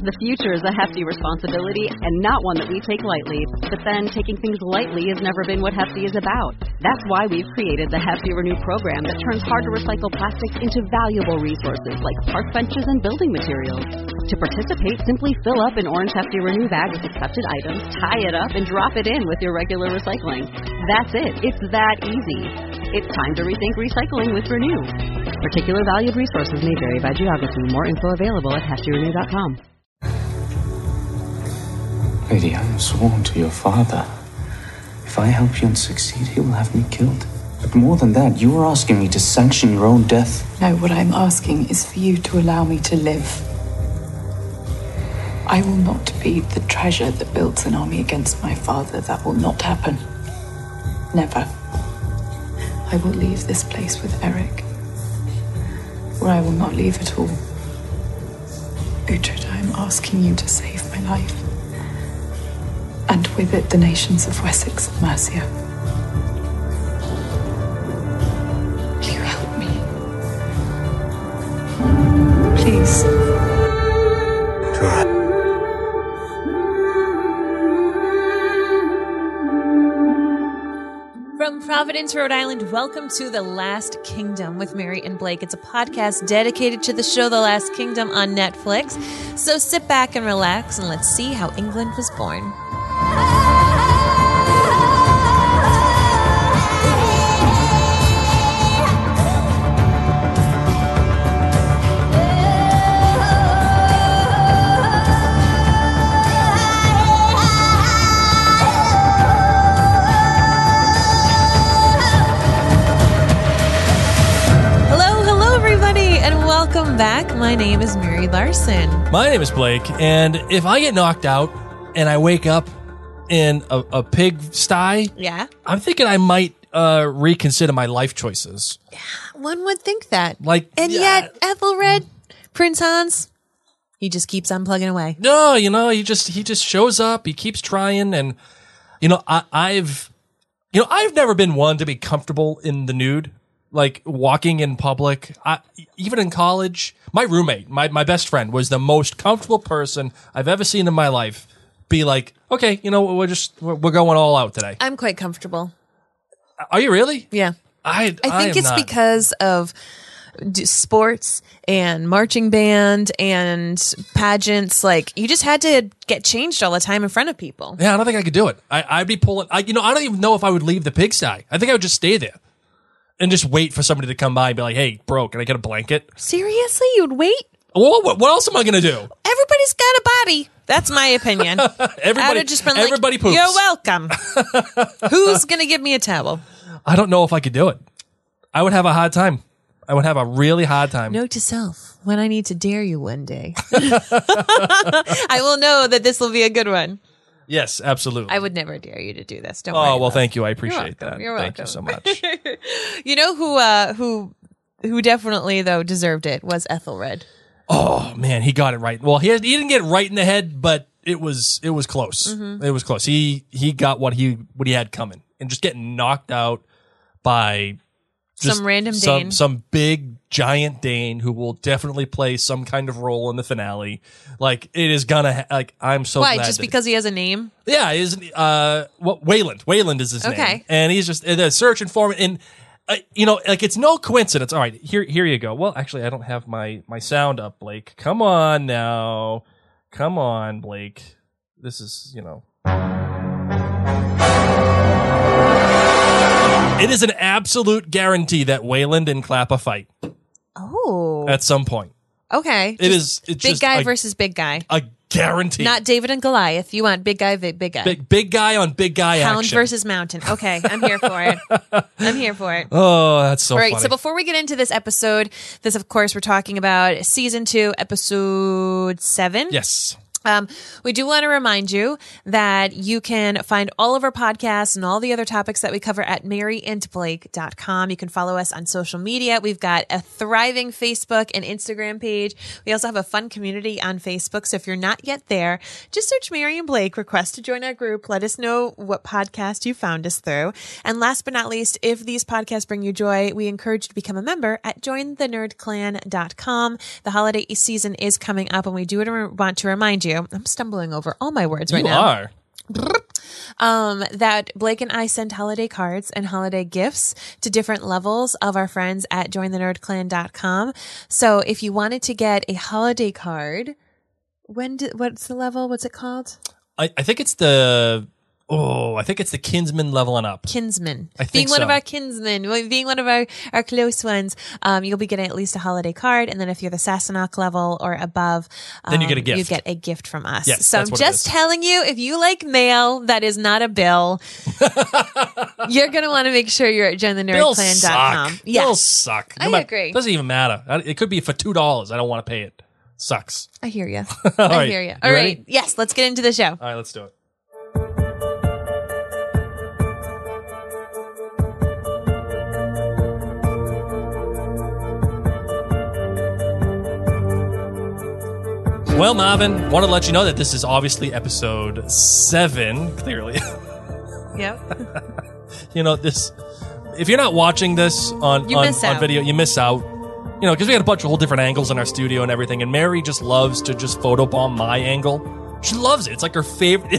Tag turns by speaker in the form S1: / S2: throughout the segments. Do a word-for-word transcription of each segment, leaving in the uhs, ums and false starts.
S1: The future is a hefty responsibility and not one that we take lightly. But then, taking things lightly has never been what Hefty is about. That's why we've created the Hefty Renew program that turns hard-to-recycle plastics into valuable resources like park benches and building materials. To participate, simply fill up an orange Hefty Renew bag with accepted items, tie it up, and drop it in with your regular recycling. That's it. It's that easy. It's time to rethink recycling with Renew. Particular valued resources may vary by geography. More info available at hefty renew dot com.
S2: Lady, I am sworn to your father. If I help you and succeed, he will have me killed. But more than that, you are asking me to sanction your own death.
S3: No, what I'm asking is for you to allow me to live. I will not be the treasure that builds an army against my father. That will not happen. Never. I will leave this place with Eric. Or I will not leave at all. Uhtred, I am asking you to save my life. And with it, the nations of Wessex and Mercia. Will you help me? Please.
S4: From Providence, Rhode Island, welcome to The Last Kingdom with Mary and Blake. It's a podcast dedicated to the show The Last Kingdom on Netflix. So sit back and relax and let's see how England was born. Welcome back. My name is Mary Larson.
S5: My name is Blake, and if I get knocked out and I wake up in a, a pig sty,
S4: yeah,
S5: I'm thinking I might uh, reconsider my life choices.
S4: Yeah, one would think that.
S5: Like,
S4: and
S5: yeah.
S4: yet, Ethelred, Prince Hans, he just keeps on plugging away.
S5: No, you know, he just he just shows up. He keeps trying, and you know, I, I've you know, I've never been one to be comfortable in the nude. Like walking in public, I, even in college, my roommate, my, my best friend, was the most comfortable person I've ever seen in my life. Be like, okay, you know, we're just we're, we're going all out today.
S4: I'm quite comfortable.
S5: Are you really?
S4: Yeah.
S5: I
S4: I think
S5: I am
S4: it's
S5: not.
S4: because of d- sports and marching band and pageants. Like you just had to get changed all the time in front of people.
S5: Yeah, I don't think I could do it. I, I'd be pulling. I, you know, I don't even know if I would leave the pigsty. I think I would just stay there. And just wait for somebody to come by and be like, hey, bro, can I get a blanket?
S4: Seriously? You'd wait?
S5: Well, what, what else am I going to do?
S4: Everybody's got a body. That's my opinion.
S5: everybody
S4: I'd just been
S5: everybody
S4: like,
S5: poops.
S4: You're welcome. Who's going to give me a towel?
S5: I don't know if I could do it. I would have a hard time. I would have a really hard time.
S4: Note to self, when I need to dare you one day, I will know that this will be a good one.
S5: Yes, absolutely.
S4: I would never dare you to do this. Don't
S5: oh,
S4: worry
S5: well,
S4: about
S5: thank you. I
S4: You're
S5: appreciate
S4: welcome.
S5: that.
S4: You're
S5: Thank
S4: welcome.
S5: you so much.
S4: You know who uh, who who definitely, though, deserved it was Ethelred.
S5: Oh, man, he got it right. Well, he, he didn't get it right in the head, but it was it was close.
S4: Mm-hmm.
S5: It was close. He he got what he what he had coming. And just getting knocked out by just
S4: Some random
S5: some,
S4: Dane.
S5: some big giant Dane who will definitely play some kind of role in the finale. Like it is gonna ha- like I'm so
S4: Why?
S5: glad
S4: Just
S5: that-
S4: because he has a name?
S5: yeah, is uh well Wayland. Wayland is his
S4: Okay.
S5: name. And he's just they're searching for him and uh, you know, like it's no coincidence. All right, here here you go. Well, actually I don't have my my sound up, Blake. Come on now. Come on, Blake. This is, you know. It is an absolute guarantee that Wayland and Clappa fight
S4: Oh.
S5: at some point.
S4: Okay.
S5: It is it's
S4: Big
S5: just
S4: guy
S5: a,
S4: versus big guy.
S5: a guarantee.
S4: Not David and Goliath. You want big guy, big, big guy.
S5: big big guy on big guy
S4: Hound
S5: action.
S4: versus mountain. Okay, I'm here for it. I'm here for it.
S5: Oh, that's so
S4: All right,
S5: funny.
S4: so before we get into this episode, this, of course, we're talking about season two, episode seven.
S5: yes.
S4: Um, we do want to remind you that you can find all of our podcasts and all the other topics that we cover at mary and blake dot com. You can follow us on social media. We've got a thriving Facebook and Instagram page. We also have a fun community on Facebook. So if you're not yet there, just search Mary and Blake, request to join our group. Let us know what podcast you found us through. And last but not least, if these podcasts bring you joy, we encourage you to become a member at join the nerd clan dot com. The holiday season is coming up, and we do want to remind you, I'm stumbling over all my words right
S5: you
S4: now.
S5: are.
S4: Um, that Blake and I send holiday cards and holiday gifts to different levels of our friends at join the nerd clan dot com. So if you wanted to get a holiday card, when did, what's the level? What's it called?
S5: I, I think it's the oh, I think it's the Kinsman level and up.
S4: Kinsman.
S5: I think
S4: being one
S5: so.
S4: of our kinsmen, being one of our, our close ones, um, you'll be getting at least a holiday card. And then if you're the Sassenach level or above, um,
S5: Then you get a gift.
S4: You get a gift from us.
S5: Yes,
S4: so I'm
S5: that's what it
S4: just
S5: is.
S4: telling you, if you like mail that is not a bill, you're going to want to make sure you're at join the nerd
S5: Bills
S4: clan dot com.
S5: suck.
S4: Yes.
S5: Bills suck.
S4: I
S5: matter-
S4: agree.
S5: Doesn't even matter. I- It could be for two dollars. I don't want to pay it. Sucks.
S4: I hear you.
S5: All
S4: I
S5: right.
S4: hear you.
S5: You
S4: All
S5: ready?
S4: right. Yes, let's get into the show.
S5: All right, let's do it. Well, Marvin, want to let you know that this is obviously episode seven, clearly.
S4: Yep.
S5: You know, this, if you're not watching this on,
S4: You
S5: on,
S4: miss
S5: on
S4: out.
S5: video, you miss out. You know, because we had a bunch of whole different angles in our studio and everything, and Mary just loves to just photobomb my angle. She loves it. It's like her favorite.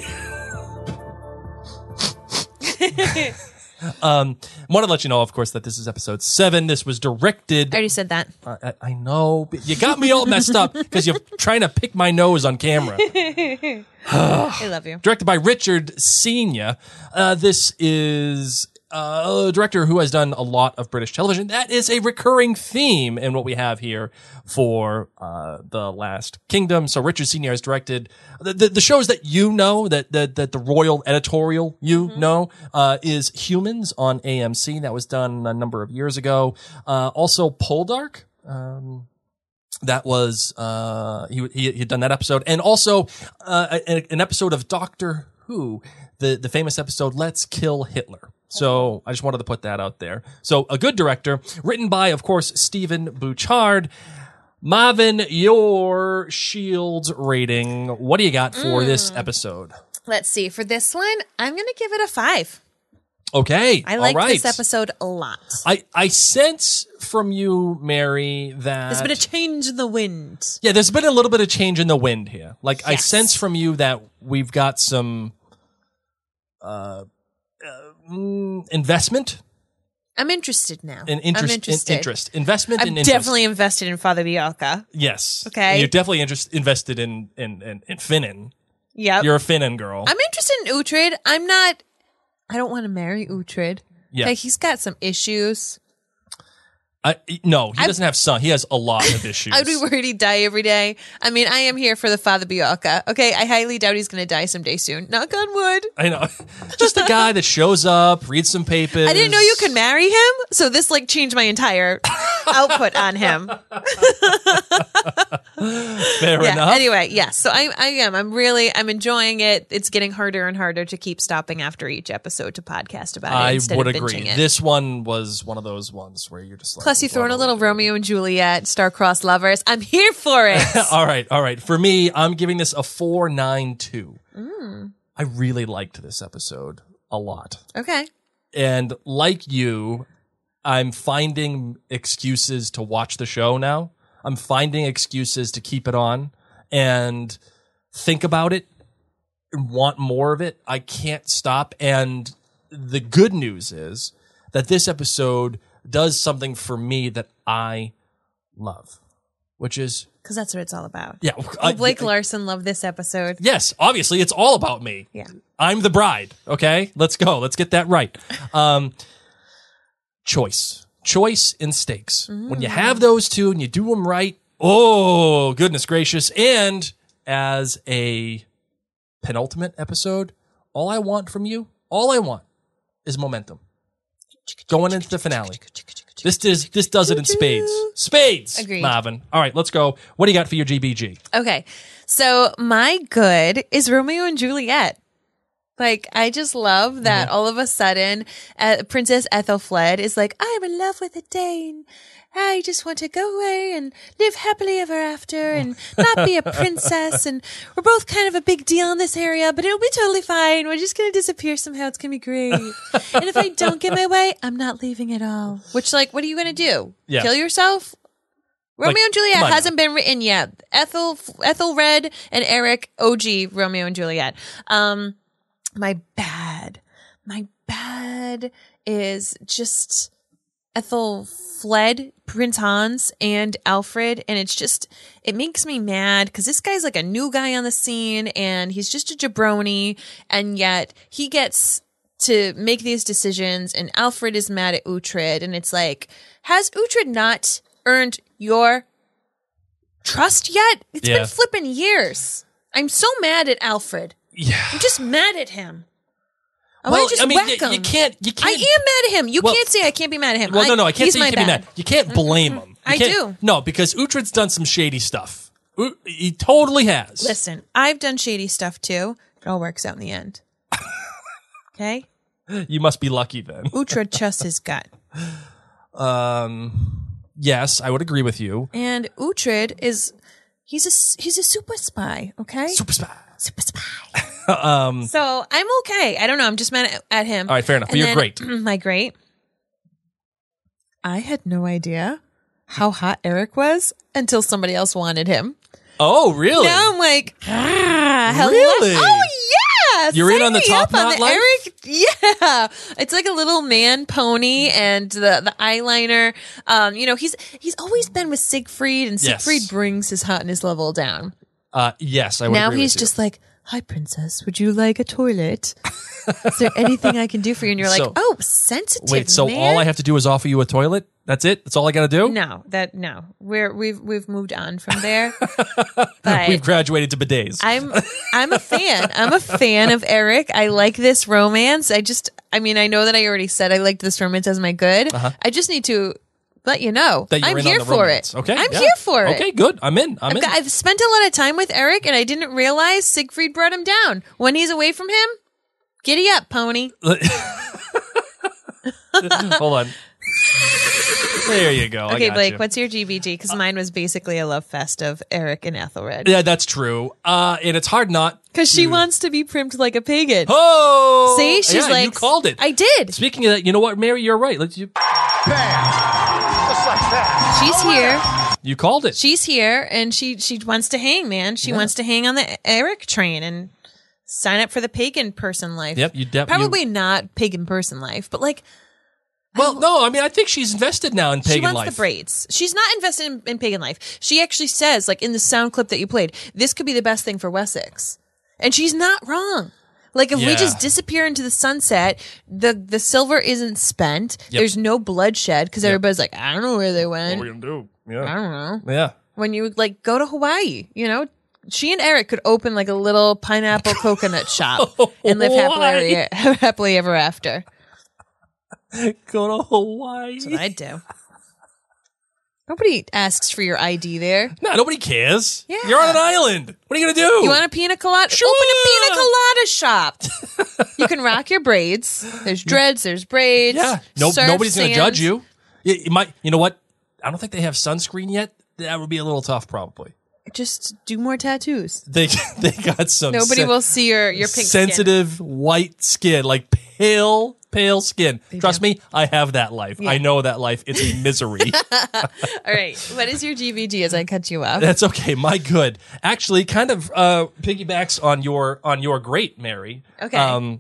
S5: um, want to let you know, of course, that this is episode seven. This was directed.
S4: I already said that.
S5: I, I- I know. But you got me all messed up because you're trying to pick my nose on camera.
S4: I love you.
S5: Directed by Richard Senior. Uh, this is uh, a director who has done a lot of British television. That is a recurring theme in what we have here for uh, The Last Kingdom. So Richard Senior has directed the, the, the shows that you know, that, that, that the royal editorial you
S4: Mm-hmm.
S5: know, uh, is Humans on A M C. That was done a number of years ago. Uh, also Poldark. Um, That was, uh, he, he, he'd done that episode. And also, uh, a- an episode of Doctor Who, the, the famous episode, Let's Kill Hitler. So I just wanted to put that out there. So a good director, written by, of course, Stephen Bouchard. Marvin, your Shields rating. What do you got for this episode?
S4: Let's see. For this one, I'm going to give it a five.
S5: Okay.
S4: I like
S5: all right.
S4: this episode a lot.
S5: I, I sense from you, Mary, that
S4: There's been a change in the wind.
S5: yeah, there's been a little bit of change in the wind here. Like I
S4: Yes.
S5: sense from you that we've got some uh, uh mm, investment
S4: I'm interested now.
S5: and interest,
S4: I'm interested.
S5: In, interest, investment
S4: I'm
S5: and interest.
S4: definitely invested in Father Bialka.
S5: yes.
S4: Okay.
S5: And you're definitely interest, invested in in in, in Finnan.
S4: Yep.
S5: You're a Finnan girl.
S4: I'm interested in Uhtred. I'm not. I don't want to marry Uhtred.
S5: Yeah.
S4: Like, he's got some issues.
S5: I, no, he
S4: I'm-
S5: doesn't have son. He has a lot of issues.
S4: I'd be worried he'd die every day. I mean, I am here for the Father Bialka. Okay, I highly doubt he's going to die someday soon. Knock on wood.
S5: I know. Just a guy that shows up, reads some papers.
S4: I didn't know you could marry him, so this like changed my entire output on him.
S5: Fair
S4: Yeah.
S5: enough.
S4: Anyway, yes. So I, I am. I'm really. I'm enjoying it. It's getting harder and harder to keep stopping after each episode to podcast about it.
S5: I
S4: instead
S5: would
S4: of
S5: agree.
S4: binging it.
S5: This one was one of those ones where you're just like.
S4: Plus, you throw in a
S5: what
S4: little
S5: are we doing?
S4: Romeo and Juliet, star-crossed lovers. I'm here for it.
S5: all right, all right. For me, I'm giving this a four nine two.
S4: Mm.
S5: I really liked this episode a lot.
S4: Okay.
S5: And like you, I'm finding excuses to watch the show now. I'm finding excuses to keep it on and think about it and want more of it. I can't stop. And the good news is that this episode does something for me that I love, which is,
S4: Because that's what it's all about.
S5: yeah.
S4: Oh,
S5: I-
S4: Blake
S5: I-
S4: Larson loved this episode.
S5: Yes, obviously, it's all about me.
S4: Yeah.
S5: I'm the bride. Okay, let's go. Let's get that right. Um, choice, choice, and stakes. When you have those two and you do them right, oh goodness gracious! And as a penultimate episode, all I want from you, all I want, is momentum. Going into the finale. This does this does it in spades. Spades,
S4: Agreed.
S5: Marvin. All right, let's go. What do you got for your G B G?
S4: Okay. So my good is Romeo and Juliet. Like, I just love that all of a sudden uh, Princess Ethelfled is like, I'm in love with a Dane. I just want to go away and live happily ever after and not be a princess. And we're both kind of a big deal in this area, but it'll be totally fine. We're just going to disappear somehow. It's going to be great. And if I don't get my way, I'm not leaving at all. Which, like, what are you going to do?
S5: Yeah.
S4: Kill yourself? Romeo
S5: Like,
S4: and Juliet
S5: come on
S4: hasn't been written yet. Ethel, Ethelred and Eric, O G Romeo and Juliet. Um, my bad, my bad is just Ethelfled, Prince Hans, and Alfred, and it's just it makes me mad because this guy's like a new guy on the scene, and he's just a jabroni, and yet he gets to make these decisions, and Alfred is mad at Uhtred, and it's like, has Uhtred not earned your trust yet? It's
S5: Yeah.
S4: been flipping years. I'm so mad at Alfred.
S5: Yeah.
S4: I'm just mad at him. I
S5: Well,
S4: want to just
S5: I mean,
S4: whack
S5: y-
S4: him.
S5: you can't- you
S4: I
S5: can't-
S4: am mad at him. You
S5: Well-
S4: can't say I can't be mad at him.
S5: Well, no, no, I can't
S4: he's
S5: say you
S4: my
S5: can be
S4: bad.
S5: mad. You can't blame him. You
S4: I
S5: can't-
S4: do.
S5: No, because Uhtred's done some shady stuff. U- He totally has.
S4: Listen, I've done shady stuff too. It all works out in the end. Okay?
S5: You must be lucky then.
S4: Uhtred trusts his gut.
S5: Um, yes, I would agree with you.
S4: And Uhtred is, he's a, he's a super spy, okay?
S5: Super spy.
S4: Super spy.
S5: Um,
S4: So I'm okay. I don't know. I'm just mad at, at him.
S5: all right, fair enough. But
S4: And
S5: you're
S4: then-
S5: great.
S4: My great. I had no idea how hot Eric was until somebody else wanted him.
S5: Oh, really?
S4: Now I'm like, ah, hello.
S5: Really?
S4: Oh, yeah.
S5: You're in
S4: Sign
S5: on the
S4: me
S5: top
S4: up on
S5: knot
S4: the
S5: life?
S4: Eric. Yeah. It's like a little man pony and the, the eyeliner. Um, you know, he's, he's always been with Siegfried, and
S5: Yes.
S4: Siegfried brings his hotness level down.
S5: Uh, yes, I would
S4: Now
S5: agree
S4: he's
S5: with you.
S4: just like, hi, princess, would you like a toilet? Is there anything I can do for you? And you're like,
S5: So-
S4: oh, sensitive.
S5: Wait, so
S4: man.
S5: all I have to do is offer you a toilet? That's it? That's all I got to do?
S4: No, that no. We're we've we've moved on from there. But
S5: We've graduated to bidets.
S4: I'm I'm a fan. I'm a fan of Eric. I like this romance. I just I mean, I know that I already said I liked this romance as my good. I just need to let you know
S5: Uh-huh. that you're
S4: I'm
S5: in
S4: here
S5: on the
S4: for
S5: romance.
S4: it.
S5: Okay.
S4: I'm
S5: yeah.
S4: here for it.
S5: Okay, good. I'm in. I'm
S4: I've,
S5: in.
S4: got- I've spent a lot of time with Eric, and I didn't realize Siegfried brought him down. When he's away from him, giddy up, pony.
S5: Hold on. There you go. I
S4: Okay,
S5: got
S4: Blake,
S5: you.
S4: what's your G B G? Because mine was basically a love fest of Eric and Ethelred.
S5: Yeah, that's true. Uh, and it's hard not.
S4: Because she wants to be primed like a pagan.
S5: Oh,
S4: See, she's
S5: yeah,
S4: like,
S5: you called it.
S4: I did.
S5: Speaking of that, you know what, Mary, you're right. Let's you.
S6: Just like that.
S4: She's here.
S5: You called it.
S4: She's here, and she she wants to hang, man. She wants to hang on the Eric train and sign up for the pagan person life.
S5: Yep, you def-
S4: probably
S5: you-
S4: not pagan person life, but like
S5: Well, no, I mean, I think she's invested now in pagan
S4: she wants
S5: life.
S4: the braids. She's not invested in, in pagan life. She actually says, like in the sound clip that you played, this could be the best thing for Wessex, and she's not wrong. Like if we
S5: Yeah.
S4: just disappear into the sunset, the the silver isn't spent.
S5: Yep.
S4: There's no bloodshed because everybody's like, I don't know where they went.
S5: What are we gonna do?
S4: I
S5: Yeah,
S4: don't know.
S5: yeah.
S4: When you like go to Hawaii, you know, she and Eric could open like a little pineapple coconut shop and live happily, happily ever after.
S5: Go to Hawaii.
S4: That's what I'd do. Nobody asks for your I D there.
S5: No, nobody cares.
S4: Yeah.
S5: You're on an island. What are you gonna do?
S4: You want a pina colada?
S5: Sure.
S4: Open a pina colada shop. You can rock your braids. There's dreads. There's braids.
S5: Yeah. No,
S4: surf,
S5: nobody's gonna
S4: sands.
S5: judge you. You, you might. You know what? I don't think they have sunscreen yet. That would be a little tough, probably.
S4: Just do more tattoos.
S5: They they got some.
S4: Nobody
S5: sen-
S4: will see your your pink
S5: sensitive white skin, like pale, pale skin. Trust
S4: do.
S5: me, I have that life. I know that life. It's a misery.
S4: skin. All right. What is your G V G as I cut you off?
S5: That's okay. My good. Actually, kind of uh, piggybacks on your on your great, Mary.
S4: Okay.
S5: Um,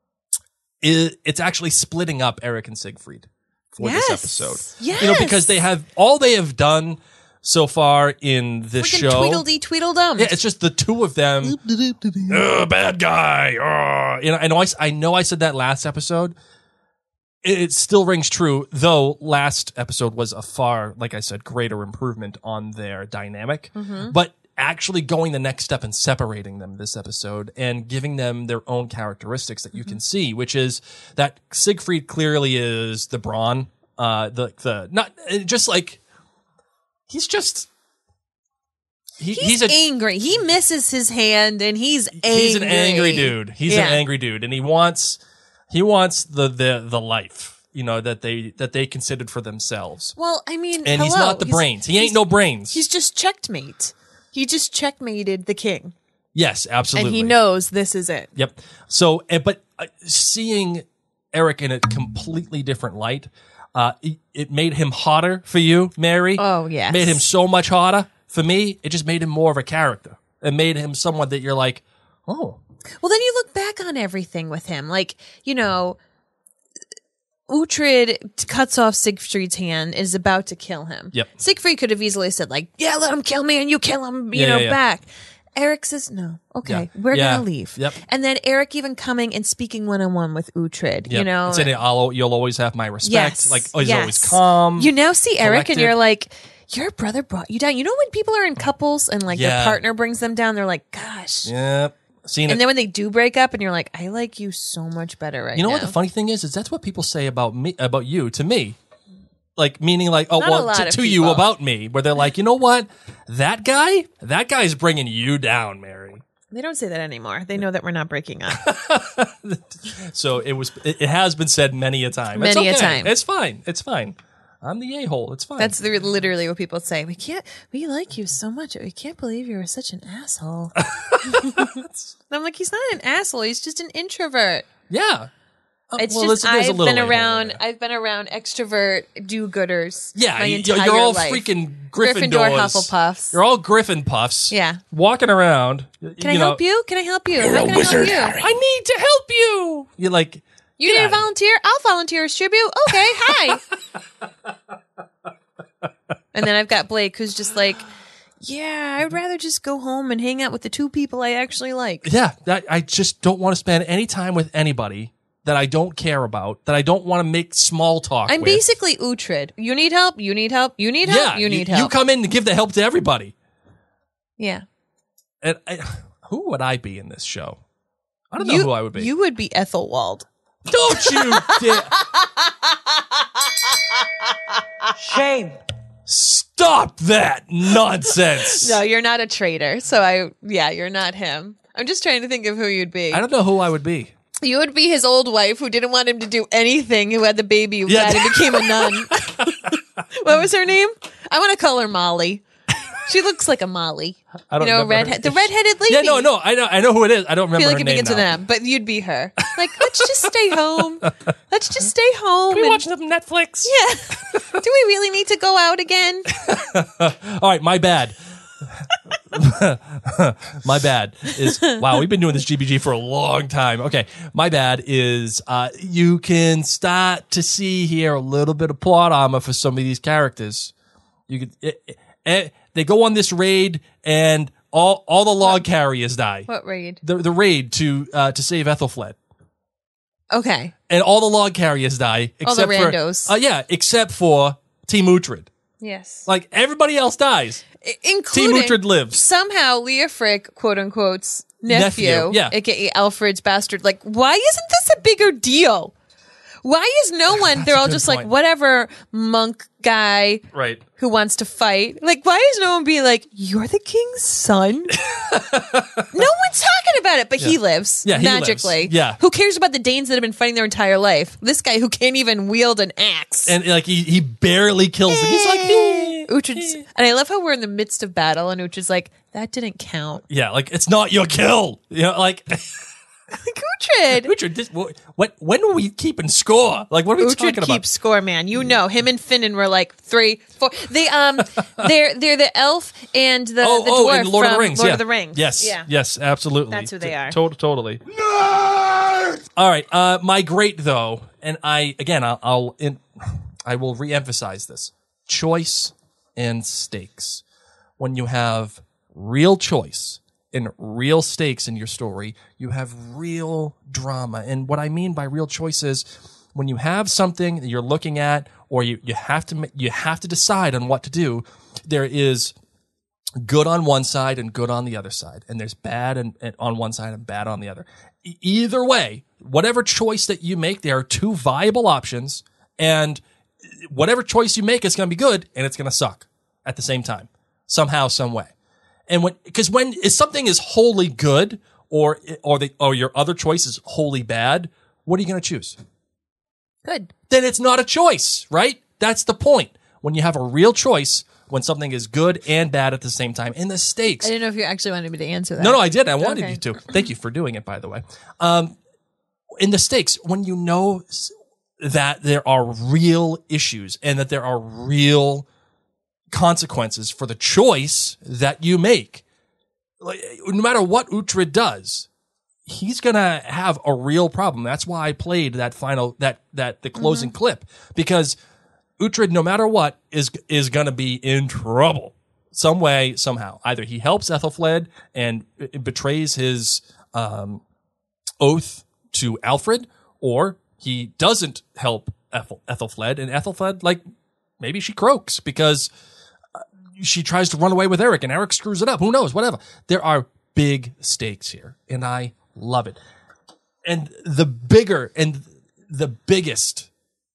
S5: it, it's actually splitting up Eric and Siegfried for
S4: Yes.
S5: this episode.
S4: Yes.
S5: You know, because they have all they have done so far in this
S4: Freaking
S5: show.
S4: Tweedledee Tweedledum.
S5: Yeah, it's just the two of them. Ugh, bad guy. Ugh. You know, I know I, s- I know I said that last episode. It, it still rings true, though last episode was a far, like I said, greater improvement on their dynamic. But actually going the next step and separating them this episode and giving them their own characteristics that you can see, which is that Siegfried clearly is the brawn, uh, the, the, not, uh, just like, he's just, he,
S4: he's,
S5: he's a
S4: angry. He misses his hand, and he's angry.
S5: he's an angry dude. He's
S4: Yeah.
S5: an angry dude, and he wants he wants the the the life, you know, that they that they considered for themselves.
S4: Well, I mean,
S5: And he's
S4: hello.
S5: not the brains. He ain't no brains.
S4: He's just checkmate. He just checkmated the king,
S5: yes, absolutely.
S4: and he knows this is it.
S5: Yep. So, uh, but uh, seeing Eric in a completely different light, uh, it, it made him hotter for you, Mary.
S4: Oh, yes.
S5: Made him so much hotter. For me, it just made him more of a character. It made him someone that you're like, oh.
S4: Well, then you look back on everything with him. Like, you know, Uhtred cuts off Siegfried's hand, is about to kill him.
S5: Yep.
S4: Siegfried could have easily said, like, yeah, let him kill me and you kill him, you
S5: Yeah,
S4: know,
S5: yeah, yeah.
S4: back. Eric says, no, okay,
S5: Yeah.
S4: we're
S5: Yeah.
S4: going to leave.
S5: Yep.
S4: And then Eric even coming and speaking one-on-one with Uhtred, you
S5: Yep.
S4: know.
S5: And saying, I'll, you'll always have my respect.
S4: Yes.
S5: Like, oh, he's
S4: yes.
S5: always calm.
S4: You now see Eric
S5: collected.
S4: and you're like, your brother brought you down. You know when people are in couples and like
S5: Yeah.
S4: their partner brings them down, they're like, gosh.
S5: Yep. Seen
S4: And
S5: it.
S4: then when they do break up and you're like, I like you so much better right
S5: You know
S4: now.
S5: what the funny thing is? Is that's what people say about me, about you to me. Like, meaning like, oh,
S4: Not a
S5: well,
S4: lot
S5: to,
S4: of
S5: to you
S4: people.
S5: about me, where they're like, you know what? That guy, that guy's bringing you down, Mary.
S4: They don't say that anymore. They know that we're not breaking up.
S5: So it was, it, it has been said many a time.
S4: Many a
S5: it's okay.
S4: time.
S5: It's fine. It's fine. I'm the a-hole. It's fine.
S4: That's the, literally what people say. We can't, we like you so much. We can't believe you were such an asshole. And I'm like, he's not an asshole. He's just an introvert.
S5: yeah. Uh,
S4: It's
S5: well,
S4: just,
S5: there's- there's a
S4: I've
S5: little
S4: been
S5: a-hole
S4: around,
S5: there.
S4: I've been around extrovert do-gooders.
S5: Yeah,
S4: my
S5: you-
S4: entire
S5: you're all
S4: life.
S5: freaking
S4: Gryffindor
S5: Gryffindors.
S4: Hufflepuffs.
S5: You're all Griffin puffs.
S4: Yeah.
S5: Walking around.
S4: Can I help you? Can I help you? How can I help you?
S5: I need to help you. You're like,
S4: You
S5: get
S4: need a
S5: out of here.
S4: volunteer? I'll volunteer as tribute. Okay, hi. And then I've got Blake who's just like, yeah, I'd rather just go home and hang out with the two people I actually like.
S5: Yeah, that, I just don't want to spend any time with anybody that I don't care about, that I don't want to make small talk
S4: I'm
S5: with.
S4: basically Uhtred. You need help? You need help? You need help?
S5: yeah,
S4: you need
S5: you,
S4: help.
S5: You come in to give the help to everybody.
S4: yeah.
S5: And I, who would I be in this show? I don't know
S4: You,
S5: who I would be.
S4: You would be Ethelwald.
S5: Don't you dare.
S7: Shame.
S5: Stop that nonsense.
S4: No, you're not a traitor. So I, yeah, you're not him. I'm just trying to think of who you'd be.
S5: I don't know who I would be.
S4: You would be his old wife who didn't want him to do anything, who had the baby who
S5: Yeah.
S4: died and became a nun. What was her name? I want to call her Molly. She looks like a Molly.
S5: I don't
S4: you know,
S5: remember her-
S4: redhead, the redheaded lady.
S5: Yeah, no, no, I know, I know who it is. I don't
S4: I
S5: remember
S4: feel like
S5: her
S4: it
S5: name
S4: begins with
S5: now.
S4: an M, but you'd be her. Like, let's just stay home. Let's just stay home.
S5: Can we
S4: and-
S5: watch some Netflix?
S4: Yeah. Do we really need to go out again?
S5: All right, my bad. My bad is wow. We've been doing this G B G for a long time. Okay, my bad is uh, you can start to see here a little bit of plot armor for some of these characters. You could it, it, it- they go on this raid and all all the log carriers die.
S4: What raid?
S5: The the raid to uh, to save Ethelflaed.
S4: Okay.
S5: And all the log carriers die
S4: All the
S5: except for
S4: randos.
S5: uh, yeah, except for Team Uhtred.
S4: Yes.
S5: Like everybody else dies.
S4: I- Including
S5: Team Uhtred lives.
S4: somehow Leofric, quote unquote's nephew,
S5: Nephew, yeah.
S4: aka Alfred's bastard. Like, why isn't this a bigger deal? Why is no one? They're
S5: a
S4: all
S5: good
S4: just like,
S5: point.
S4: whatever monk guy
S5: Right.
S4: who wants to fight. Like, why is no one being like, you're the king's son? No one's talking about it, but he lives
S5: Yeah, he
S4: magically.
S5: lives. Yeah.
S4: Who cares about the Danes that have been fighting their entire life? This guy who can't even wield an axe.
S5: And like he, he barely kills them. He's like, eh,
S4: Uhtred's,
S5: eh.
S4: and I love how we're in the midst of battle, and Uhtred's like, that didn't count.
S5: yeah, like it's not your kill. You know, like
S4: Like, Uhtred.
S5: Richard, this, what, what, when are we keeping score? Like, what are we
S4: Uhtred
S5: talking
S4: keeps
S5: about?
S4: score, man. You know, him and Finnan were like three, four. They um, they're they're the elf and the
S5: Oh,
S4: the
S5: oh,
S4: dwarf
S5: and Lord of
S4: from
S5: the Rings.
S4: Lord
S5: yeah.
S4: of the Rings.
S5: Yes,
S4: yeah.
S5: yes, absolutely.
S4: That's who they are.
S5: To- totally. All right, uh, my great though, and I again, I'll, I'll in, I will reemphasize this: choice and stakes. When you have real choice and real stakes in your story, you have real drama. And what I mean by real choice is when you have something that you're looking at, or you, you have to ma- you have to decide on what to do. There is good on one side and good on the other side, and there's bad and, and on one side and bad on the other. E- either way, whatever choice that you make, there are two viable options, and whatever choice you make is going to be good and it's going to suck at the same time, somehow, some way. And when, because when if something is wholly good or or the or your other choice is wholly bad, what are you going to choose?
S4: Good.
S5: Then it's not a choice, right? That's the point. When you have a real choice, when something is good and bad at the same time, and the stakes.
S4: I didn't know if you actually wanted me to answer that.
S5: No, no, I did. I wanted
S4: Okay.
S5: you to. Thank you for doing it, by the way. Um, in the stakes, when you know s- that there are real issues and that there are real consequences for the choice that you make, like, no matter what Uhtred does, he's gonna have a real problem. That's why I played that final, that that the closing clip, because Uhtred, no matter what, is is gonna be in trouble some way, somehow. Either he helps Ethelflaed and betrays his um, oath to Alfred, or he doesn't help Ethel, Ethelflaed, and Ethelflaed, like, maybe she croaks because uh, she tries to run away with Eric, and Eric screws it up. Who knows? Whatever. There are big stakes here, and I love it. And the bigger and the biggest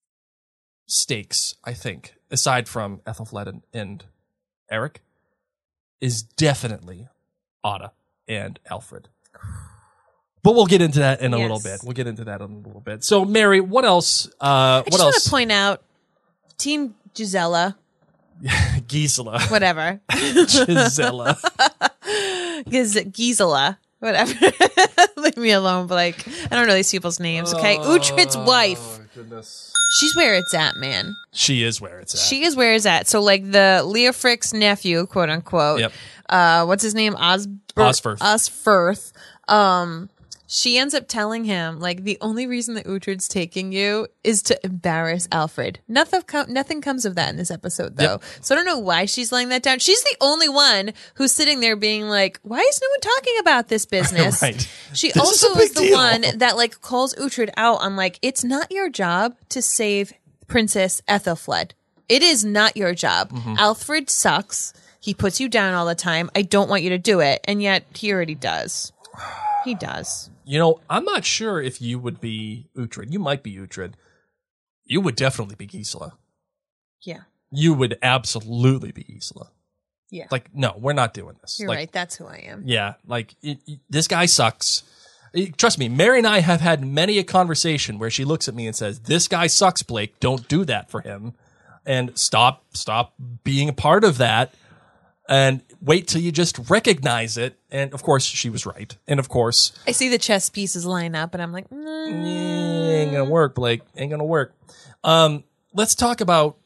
S5: stakes, I think, aside from Ethelflaed and, and Eric, is definitely Ada and Alfred. But we'll get into that in a
S4: Yes.
S5: little bit. We'll get into that in a little bit. So, Mary, what else? Uh,
S4: I
S5: what
S4: just want
S5: else?
S4: to point out, Team Gisela,
S5: Gisela.
S4: whatever.
S5: Gisela.
S4: Giz- Gisela, whatever. Leave me alone, Blake. I don't know these people's names, okay? Uhtred's wife.
S5: Goodness.
S4: She's where it's at, man.
S5: She is where it's at.
S4: She is where it's at. So, like, the Leofric's nephew, quote unquote.
S5: Yep.
S4: Uh, what's his name? Osber-
S5: Osferth.
S4: Osferth. Um, she ends up telling him, like, the only reason that Uhtred's taking you is to embarrass Alfred. Nothing, com- nothing comes of that in this episode, though.
S5: Yep.
S4: So I don't know why she's laying that down. She's the only one who's sitting there being like, why is no one talking about this business?
S5: Right.
S4: She
S5: This is a
S4: also
S5: big
S4: is the
S5: deal.
S4: one that, like, calls Uhtred out on, like, it's not your job to save Princess Ethelflaed. It is not your job.
S5: Mm-hmm.
S4: Alfred sucks. He puts you down all the time. I don't want you to do it. And yet he already does. He does.
S5: You know, I'm not sure if you would be Uhtred. You might be Uhtred. You would definitely be Gisela.
S4: Yeah.
S5: You would absolutely be Gisela.
S4: Yeah.
S5: Like, no, we're not doing this.
S4: You're
S5: like,
S4: right. That's who I am.
S5: Yeah, like, it, it- this guy sucks. It- Trust me, Mary and I have had many a conversation where she looks at me and says, this guy sucks, Blake. Don't do that for him. And stop, stop being a part of that. And wait till you just recognize it. And of course, she was right. And of course,
S4: I see the chess pieces line up and I'm like, mm.
S5: eh, ain't gonna work, Blake. Ain't gonna work. Um, let's talk about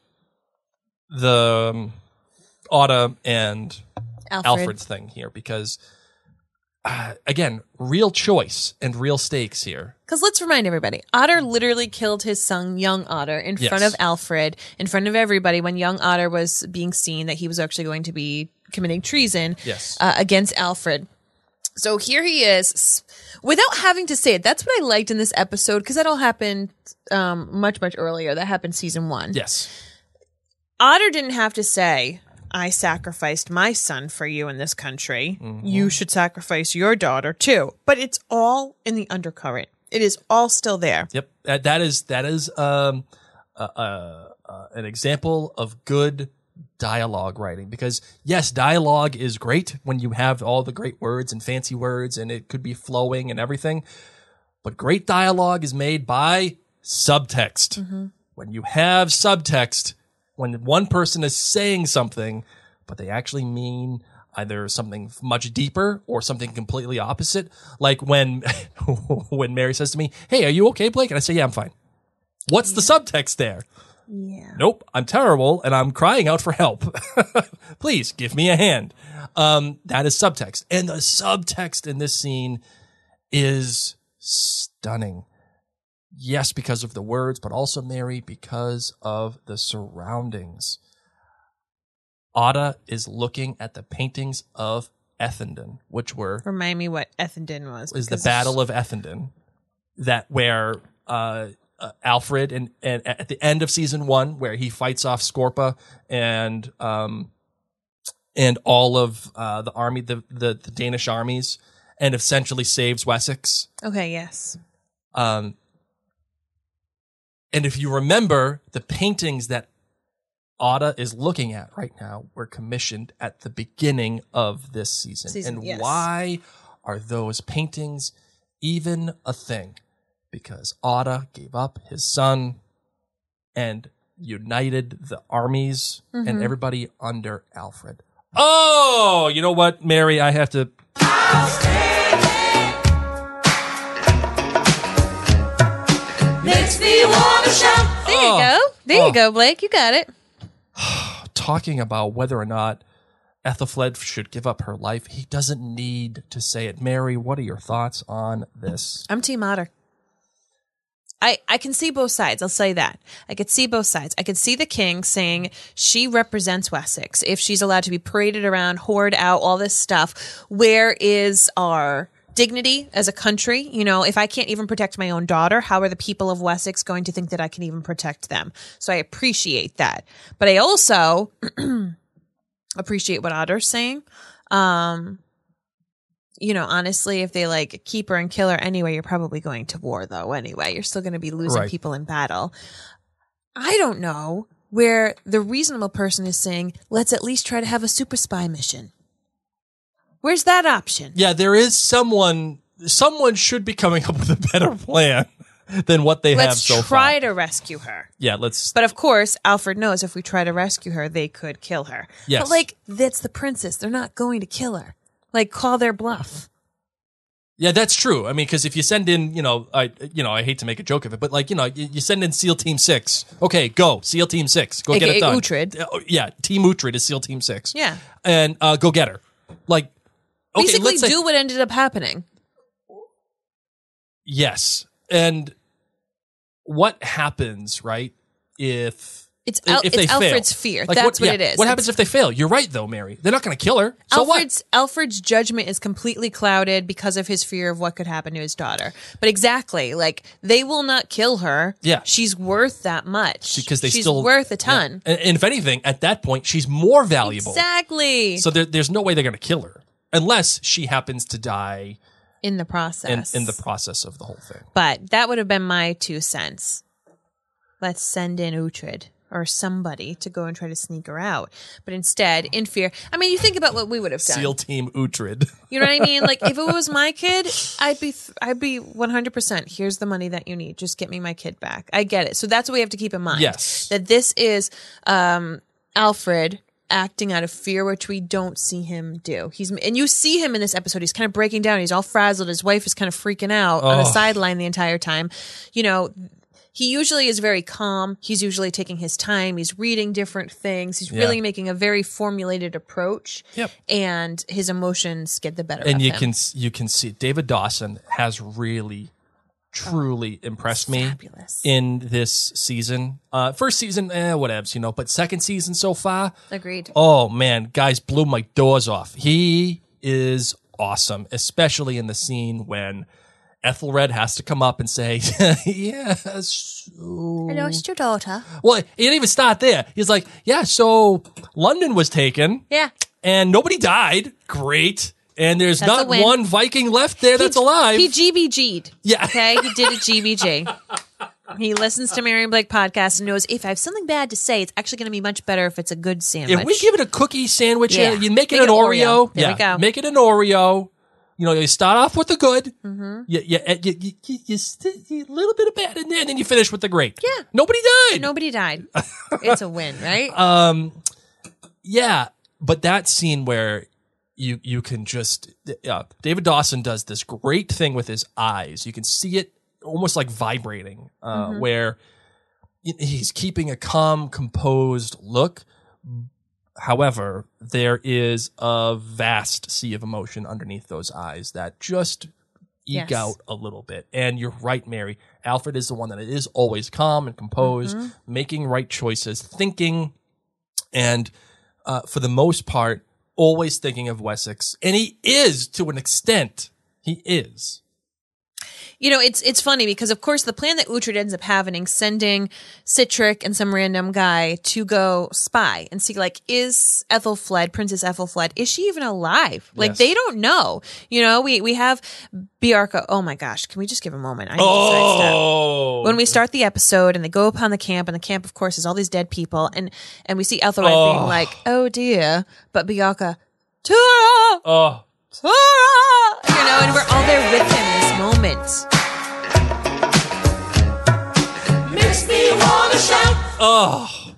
S5: the um, Ada and
S4: Alfred.
S5: Alfred's thing here, because uh, again, real choice and real stakes here.
S4: Because let's remind everybody, Otter literally killed his son, young Otter, in
S5: Yes.
S4: front of Alfred, in front of everybody, when young Otter was being seen that he was actually going to be committing treason
S5: Yes.
S4: uh, against Alfred. So here he is, s- without having to say it. That's what I liked in this episode, because that all happened um, much, much earlier. That happened season one.
S5: Yes.
S4: Otter didn't have to say, I sacrificed my son for you in this country.
S5: Mm-hmm.
S4: You should sacrifice your daughter too. But it's all in the undercurrent. It is all still there.
S5: Yep. That, that is that is um uh, uh, uh, an example of good dialogue writing, because yes, dialogue is great when you have all the great words and fancy words and it could be flowing and everything. But great dialogue is made by subtext.
S4: Mm-hmm.
S5: When you have subtext, when one person is saying something, but they actually mean either something much deeper or something completely opposite. Like when when Mary says to me, "Hey, are you okay, Blake?" And I say, "Yeah, I'm fine." What's the subtext there?
S4: Yeah.
S5: Nope, I'm terrible and I'm crying out for help. Please give me a hand. Um, that is subtext. And the subtext in this scene is stunning. Yes, because of the words, but also, Mary, because of the surroundings. Ada is looking at the paintings of Ethandun, which were
S4: Remind me what Ethandun was.
S5: is the
S4: because-
S5: Battle of Ethandun, that where uh, uh, Alfred and, and at the end of season one, where he fights off Scorpa and um and all of uh, the army, the, the the Danish armies, and essentially saves Wessex.
S4: Okay, yes.
S5: Um, and if you remember the paintings that Otta is looking at right now were commissioned at the beginning of this season.
S4: Season,
S5: and
S4: yes.
S5: why are those paintings even a thing? Because Otta gave up his son and united the armies
S4: Mm-hmm.
S5: and everybody under Alfred. Oh, you know what, Mary? I have to.
S4: Makes me want to shout. There you go. There
S5: Oh.
S4: you go, Blake. You got it.
S5: Talking about whether or not Ethelfled should give up her life, he doesn't need to say it. Mary, what are your thoughts on this?
S4: I'm Team Otter. I, I can see both sides. I'll say that. I could see both sides. I could see the king saying she represents Wessex. If she's allowed to be paraded around, hoard out, all this stuff, where is our dignity as a country? You know, if I can't even protect my own daughter, how are the people of Wessex going to think that I can even protect them? So I appreciate that. But I also appreciate what Otter's saying. Um, you know, honestly, if they like keep her and kill her anyway, you're probably going to war though anyway. You're still going to be losing
S5: Right.
S4: people in battle. I don't know where the reasonable person is saying, let's at least try to have a super spy mission. Where's that option?
S5: Yeah, there is someone. Someone should be coming up with a better plan than what they have
S4: Let's
S5: so
S4: try
S5: far.
S4: to rescue her.
S5: Yeah, let's.
S4: But of course, Alfred knows if we try to rescue her, they could kill her.
S5: Yes.
S4: But like, that's the princess. They're not going to kill her. Like, call their bluff.
S5: Yeah, that's true. I mean, because if you send in, you know, I, you know, I hate to make a joke of it, but like, you know, you, you send in SEAL Team Six. Okay, go SEAL Team Six. Go get
S4: A K A
S5: it done.
S4: Uhtred.
S5: Uh, yeah, Team Uhtred is SEAL Team Six.
S4: Yeah.
S5: and uh, go get her. Like, okay,
S4: Basically,
S5: let's say,
S4: do what ended up happening.
S5: yes, and what happens, right? If
S4: It's
S5: if
S4: Al-
S5: if they
S4: it's
S5: fail?
S4: Alfred's fear.
S5: Like,
S4: That's what
S5: yeah,
S4: it is.
S5: What
S4: It's-
S5: happens if they fail? You're right, though, Mary. They're not going to kill her. So
S4: Alfred's Alfred's judgment is completely clouded because of his fear of what could happen to his daughter. But exactly, like they will not kill her.
S5: Yeah.
S4: she's worth that much
S5: because they
S4: she's
S5: still
S4: worth a
S5: yeah.
S4: ton.
S5: And, and if anything, at that point, she's more valuable.
S4: Exactly.
S5: So there, there's no way they're going to kill her unless she happens to die
S4: in the
S5: in,
S4: process,
S5: in the process of the whole thing.
S4: but that would have been my two cents. Let's send in Uhtred or somebody to go and try to sneak her out. But instead, in fear, I mean, you think about what we would have done.
S5: SEAL Team Uhtred.
S4: You know what I mean? Like if it was my kid, I'd be I'd be one hundred percent. Here's the money that you need. Just get me my kid back. I get it. So that's what we have to keep in mind.
S5: Yes.
S4: That this is um, Alfred acting out of fear, which we don't see him do. He's and you see him in this episode. He's kind of breaking down. He's all frazzled. His wife is kind of freaking out on the sideline the entire time. You know, he usually is very calm. He's usually taking his time. He's reading different things. He's
S5: Yeah.
S4: really making a very formulated approach.
S5: Yep.
S4: And his emotions get the better
S5: And
S4: of
S5: you
S4: him.
S5: can you can see David Dawson has really truly impressed me
S4: fabulous.
S5: in this season. Uh, first season, eh, whatevs, you know, but second season so far,
S4: Agreed.
S5: oh man, guys blew my doors off. He is awesome, especially in the scene when Ethelred has to come up and say, yes. So...
S4: I lost your daughter.
S5: Well, he didn't even start there. He's like, yeah, so London was taken.
S4: Yeah.
S5: And nobody died. Great. And there's
S4: That's a
S5: not
S4: win.
S5: one Viking left there that's alive.
S4: He G B G'd.
S5: Yeah.
S4: Okay. He did a G B G. He listens to Mary and Blake podcast and knows if I have something bad to say, it's actually going to be much better if it's a good sandwich.
S5: If we give it a cookie sandwich,
S4: Yeah.
S5: you make it
S4: Make
S5: an
S4: it
S5: Oreo.
S4: Oreo. There
S5: yeah.
S4: we go.
S5: Make it an Oreo. You know, you start off with the good.
S4: Mm-hmm.
S5: You, you, you, you, you, you, st- you, a little bit of bad in there, and then you finish with the great.
S4: Yeah.
S5: Nobody died.
S4: Nobody died. It's a win, right?
S5: Um, yeah, but that scene where you you can just uh, David Dawson does this great thing with his eyes. You can see it almost like vibrating, uh,
S4: Mm-hmm.
S5: where he's keeping a calm, composed look. However, there is a vast sea of emotion underneath those eyes that just eke
S4: Yes.
S5: out a little bit. And you're right, Mary. Alfred is the one that is always calm and composed,
S4: Mm-hmm.
S5: making right choices, thinking, and uh, for the most part, always thinking of Wessex. And he is, to an extent, he is.
S4: You know, it's it's funny because, of course, the plan that Uhtred ends up having, sending Sihtric and some random guy to go spy and see, like, is Ethelfled, Princess Ethelfled, is she even alive? Like,
S5: Yes.
S4: they don't know. You know, we we have Bjarka. Oh, my gosh. Can we just give a moment? I need to
S5: Oh,
S4: sidestep. When we start the episode and they go upon the camp, and the camp, of course, is all these dead people, and, and we see Ethelred
S5: Oh.
S4: being like, oh, dear. But Bjarka, Tura!
S5: oh,
S4: Tura! You know, and we're all there with him in this moment.
S8: Makes me wanna shout.
S5: oh,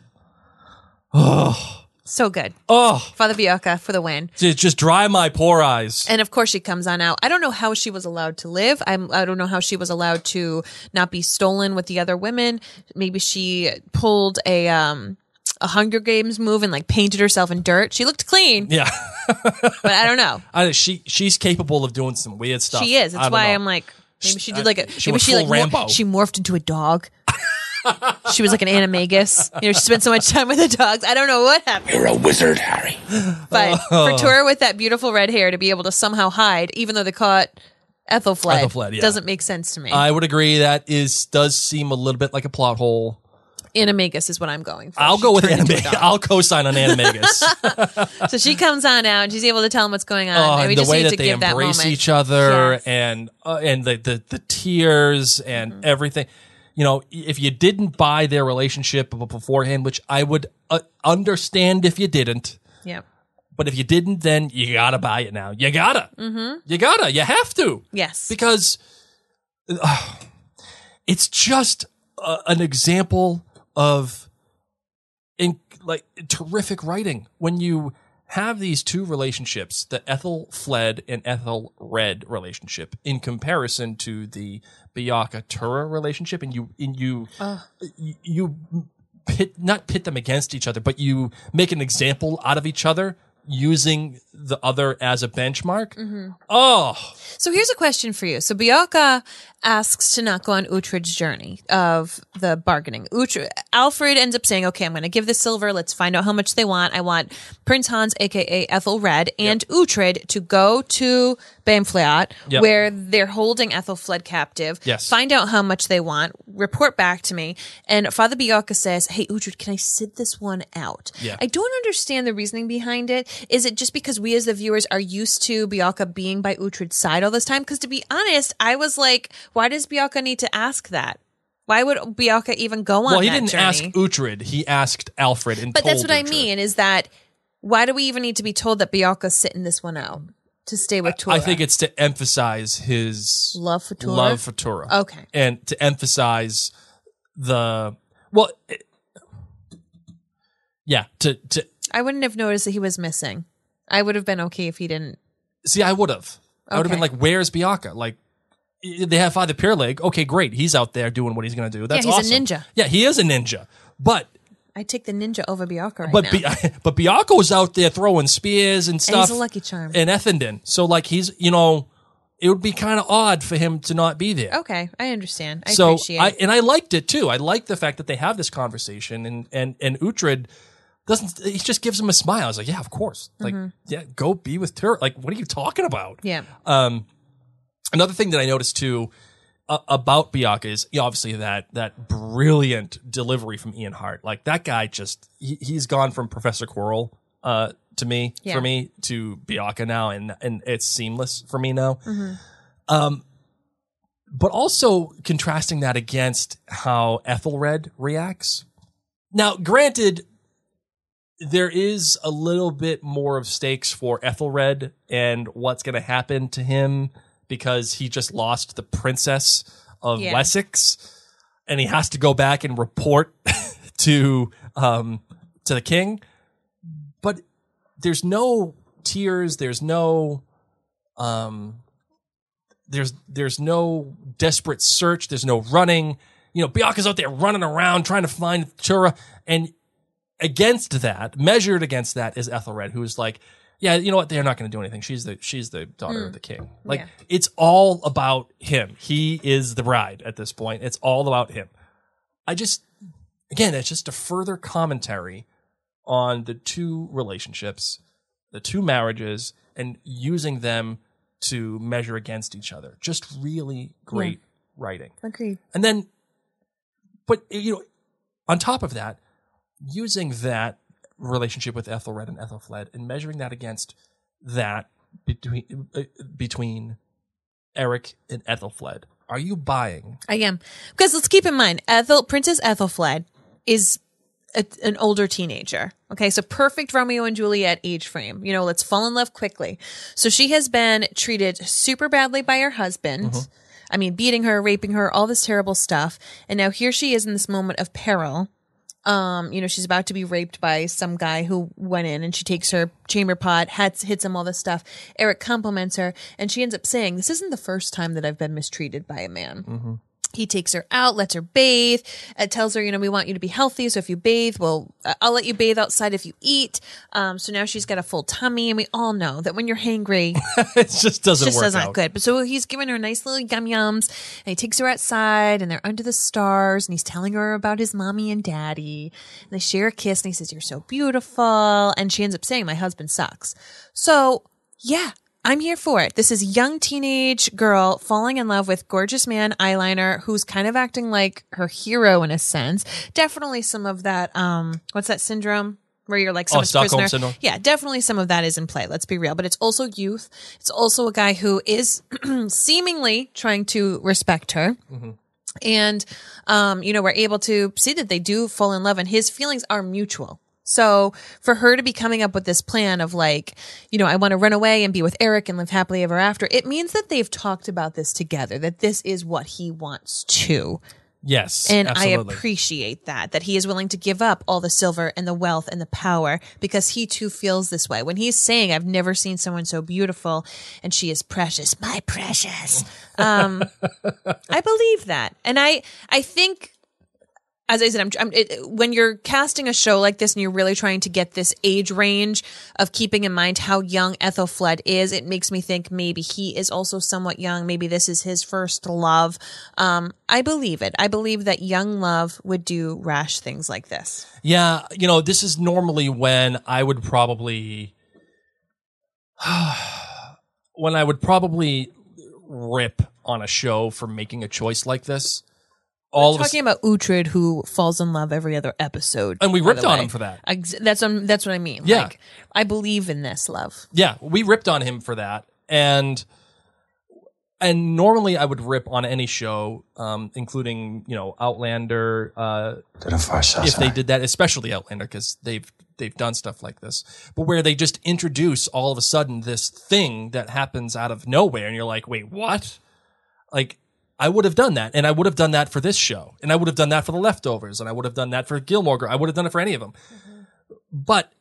S5: oh,
S4: So good.
S5: oh!
S4: Father Bjarka for the win.
S5: Just, just dry my poor eyes.
S4: And of course she comes on out. I don't know how she was allowed to live. I'm, I don't know how she was allowed to not be stolen with the other women. Maybe she pulled a, um, a Hunger Games move and like painted herself in dirt. She looked clean,
S5: Yeah,
S4: but I don't know.
S5: I, she she's capable of doing some weird stuff.
S4: She is.
S5: I
S4: That's
S5: don't
S4: why
S5: know.
S4: I'm like, maybe she
S5: She-
S4: did like a,
S5: she
S4: maybe
S5: went
S4: she
S5: full
S4: like, mor-
S5: Rambo.
S4: she morphed into a dog. She was like an animagus. You know, she spent so much time with the dogs. I don't know what happened.
S6: You're a wizard, Harry.
S4: But for Tura with that beautiful red hair to be able to somehow hide, even though they caught Ethelfled,
S5: Ethelfled, yeah.
S4: doesn't make sense to me.
S5: I would agree that is does seem a little bit like a plot hole.
S4: Animagus is what I'm going for.
S5: I'll
S4: She
S5: go with
S4: turned into
S5: anime.
S4: a dog.
S5: I'll co-sign on Animagus.
S4: So she comes on out and she's able to tell him what's going on.
S5: Oh,
S4: and we
S5: and the
S4: just
S5: way
S4: need
S5: that
S4: to
S5: they
S4: give that
S5: embrace
S4: moment.
S5: each other
S4: Yes.
S5: and uh, and the, the the tears and
S4: Mm-hmm.
S5: everything. You know, if you didn't buy their relationship beforehand, which I would uh, understand if you didn't,
S4: Yeah.
S5: but if you didn't, then you gotta buy it now. You gotta. Mm-hmm. You gotta. You have to.
S4: Yes.
S5: Because uh, it's just uh, an example of in like terrific writing when you have these two relationships, the Ethelfled and Ethelred relationship, in comparison to the Bjarka Tura relationship, and you and you you, you pit not pit them against each other, but you make an example out of each other using the other as a benchmark. Oh,
S4: So here's a question for you. So Bjarka asks to not go on Uhtred's journey of the bargaining. Uhtred, Alfred ends up saying, okay, I'm going to give the silver. Let's find out how much they want. I want Prince Hans, a k a. Ethelred, and Uhtred to go to Banfleot,
S5: Yep.
S4: where they're holding Ethelfled captive.
S5: Yes.
S4: Find out how much they want. Report back to me. And Father Bjarka says, hey, Uhtred, can I sit this one out?
S5: Yeah.
S4: I don't understand the reasoning behind it. Is it just because we as the viewers are used to Bjarka being by Uhtred's side all this time? Because to be honest, I was like, why does Bjarka need to ask that? Why would Bjarka even go on
S5: well, he
S4: that
S5: didn't
S4: journey?
S5: ask Uhtred. He asked Alfred and
S4: But
S5: told
S4: that's what I
S5: Uhtred.
S4: mean, is that why do we even need to be told that Bjarka's sitting this one out to stay with Tura?
S5: I think it's to emphasize his
S4: Love for Tura?
S5: love for Tura.
S4: Okay.
S5: And to emphasize the well, it- yeah. To to
S4: I wouldn't have noticed that he was missing. I would have been okay if he didn't.
S5: see, I would have. I would have
S4: Okay.
S5: been like, "Where's Bjarka?" Like, i- they have Father Peerleg. Okay, great. He's out there doing what he's going to do. That's
S4: he's a
S5: awesome.
S4: ninja.
S5: Yeah, he is a ninja. But
S4: I take the ninja over Bjarka right
S5: but
S4: now.
S5: Bi- but Bjarko's out there throwing spears and stuff.
S4: he's a lucky charm.
S5: And Ethendon. So like he's you know, it would be kind of odd for him to not be there.
S4: Okay, I understand. I
S5: so
S4: appreciate
S5: I
S4: it.
S5: and I liked it too. I liked the fact that they have this conversation and and and Uhtred doesn't. He just gives him a smile. I was like, yeah, of course. Like, yeah, go be with Tura. Like, what are you talking about?
S4: Yeah.
S5: Um, another thing that I noticed too uh, about Bjarka is you know, obviously that that brilliant delivery from Ian Hart. Like that guy just he, he's gone from Professor Quirrell uh, to me
S4: Yeah.
S5: for me to Bjarka now, and and it's seamless for me now. Um, but also contrasting that against how Ethelred reacts. Now, granted, there is a little bit more of stakes for Ethelred and what's going to happen to him because he just lost the princess of
S4: Yeah.
S5: Wessex, and he has to go back and report to um, to the king. But there's no tears. There's no um, there's there's no desperate search. There's no running. You know, Bjarka's out there running around trying to find Tura, and against that, measured against that, is Ethelred, who's like, yeah, you know what? They're not going to do anything. She's the she's the daughter of the king. Like
S4: Yeah.
S5: it's all about him. He is the bride at this point. It's all about him. I just, again, it's just a further commentary on the two relationships, the two marriages, and using them to measure against each other. Just really great writing.
S4: Agreed.
S5: And then, but, you know, on top of that, using that relationship with Ethelred and Ethelfled and measuring that against that between uh, between Eric and Ethelfled, are you buying?
S4: I am. Because let's keep in mind, Ethel, Princess Ethelfled is a, an older teenager. Okay, so perfect Romeo and Juliet age frame. You know, let's fall in love quickly. So she has been treated super badly by her husband. Mm-hmm. I mean, beating her, raping her, all this terrible stuff. And now here she is in this moment of peril. Um, you know, she's about to be raped by some guy who went in, and she takes her chamber pot, hits, hits him, all this stuff. Eric compliments her, and she ends up saying, "This isn't the first time that I've been mistreated by a man." Mm-hmm. He takes her out, lets her bathe, uh, tells her, you know, we want you to be healthy. So if you bathe, well, uh, I'll let you bathe outside if you eat. Um, so now she's got a full tummy. And we all know that when you're hangry,
S5: it just doesn't
S4: just
S5: work
S4: doesn't
S5: out.
S4: good. But so he's giving her nice little yum yums, and he takes her outside, and they're under the stars, and he's telling her about his mommy and daddy. And they share a kiss, and he says, "You're so beautiful." And she ends up saying, "My husband sucks." So yeah. I'm here for it. This is a young teenage girl falling in love with gorgeous man eyeliner who's kind of acting like her hero in a sense. Definitely some of that, um, what's that syndrome where you're like someone's
S5: oh, Stockholm
S4: prisoner?
S5: syndrome.
S4: Yeah, definitely some of that is in play. Let's be real. But it's also youth. It's also a guy who is seemingly trying to respect her. Mm-hmm. And, um, you know, we're able to see that they do fall in love and his feelings are mutual. So for her to be coming up with this plan of like, you know, I want to run away and be with Eric and live happily ever after, it means that they've talked about this together, that this is what he wants too.
S5: Yes.
S4: And
S5: absolutely.
S4: I appreciate that, that he is willing to give up all the silver and the wealth and the power because he too feels this way. When he's saying, "I've never seen someone so beautiful and she is precious, my precious." Um, I believe that. And I, I think, as I said, I'm, I'm, it, when you're casting a show like this and you're really trying to get this age range of keeping in mind how young Ethelfled is, it makes me think maybe he is also somewhat young. Maybe this is his first love. Um, I believe it. I believe that young love would do rash things like this.
S5: Yeah, you know, this is normally when I would probably, when I would probably rip on a show for making a choice like this.
S4: All We're talking about Uhtred, who falls in love every other episode,
S5: and we ripped on him for that.
S4: I, that's um, that's what I mean.
S5: Yeah,
S4: like, I believe in this love.
S5: Yeah, we ripped on him for that, and and normally I would rip on any show, um, including you know Outlander, uh, if they did that, especially Outlander, because they've they've done stuff like this, but where they just introduce all of a sudden this thing that happens out of nowhere, and you're like, wait, what? Like. I would have done that, and I would have done that for this show, and I would have done that for The Leftovers, and I would have done that for Gilmore Girls. I would have done it for any of them. Mm-hmm. But,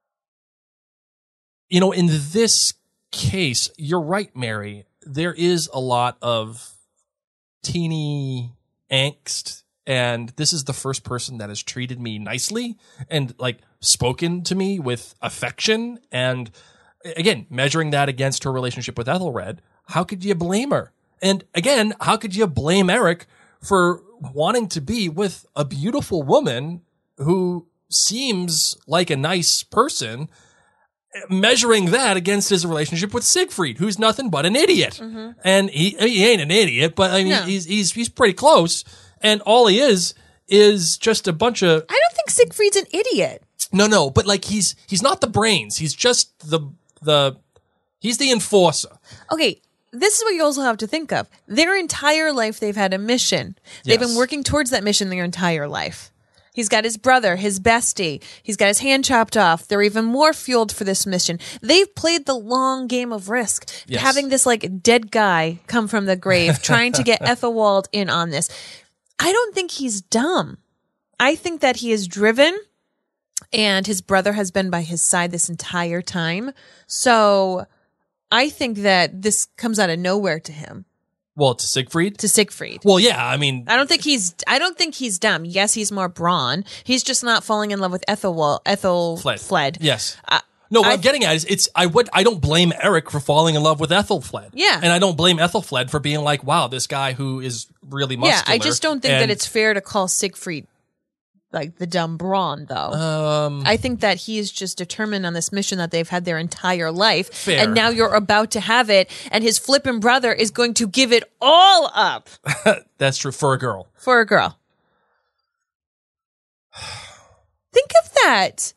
S5: you know, in this case, you're right, Mary. There is a lot of teeny angst, and this is the first person that has treated me nicely and, like, spoken to me with affection. And, again, measuring that against her relationship with Ethelred, how could you blame her? And again, how could you blame Eric for wanting to be with a beautiful woman who seems like a nice person, measuring that against his relationship with Siegfried, who's nothing but an idiot? Mm-hmm. And he he ain't an idiot, but I mean, no. he's he's he's pretty close. And all he is is just a bunch of.
S4: I don't think Siegfried's an idiot.
S5: No, no, but like he's he's not the brains. He's just the the he's the enforcer.
S4: Okay. This is what you also have to think of. Their entire life, they've had a mission. They've yes. been working towards that mission their entire life. He's got his brother, his bestie. He's got his hand chopped off. They're even more fueled for this mission. They've played the long game of risk. Yes. Having this like dead guy come from the grave, trying to get Ethelwald in on this. I don't think he's dumb. I think that he is driven, and his brother has been by his side this entire time. So I think that this comes out of nowhere to him.
S5: Well, to Siegfried?
S4: To Siegfried.
S5: Well, yeah, I mean,
S4: I don't think he's. I don't think he's dumb. Yes, he's more brawn. He's just not falling in love with Ethelwald. Ethelfled. Fled.
S5: Yes. Uh, no, what I, I'm getting at is, it's. I would. I don't blame Eric for falling in love with Ethelfled.
S4: Yeah.
S5: And I don't blame Ethelfled for being like, wow, this guy who is really muscular.
S4: Yeah, I just don't think
S5: and,
S4: that it's fair to call Siegfried like the dumb brawn, though.
S5: Um,
S4: I think that he's just determined on this mission that they've had their entire life.
S5: Fair.
S4: And now you're about to have it, and his flippin' brother is going to give it all up
S5: That's true for a girl.
S4: for a girl. Think of that.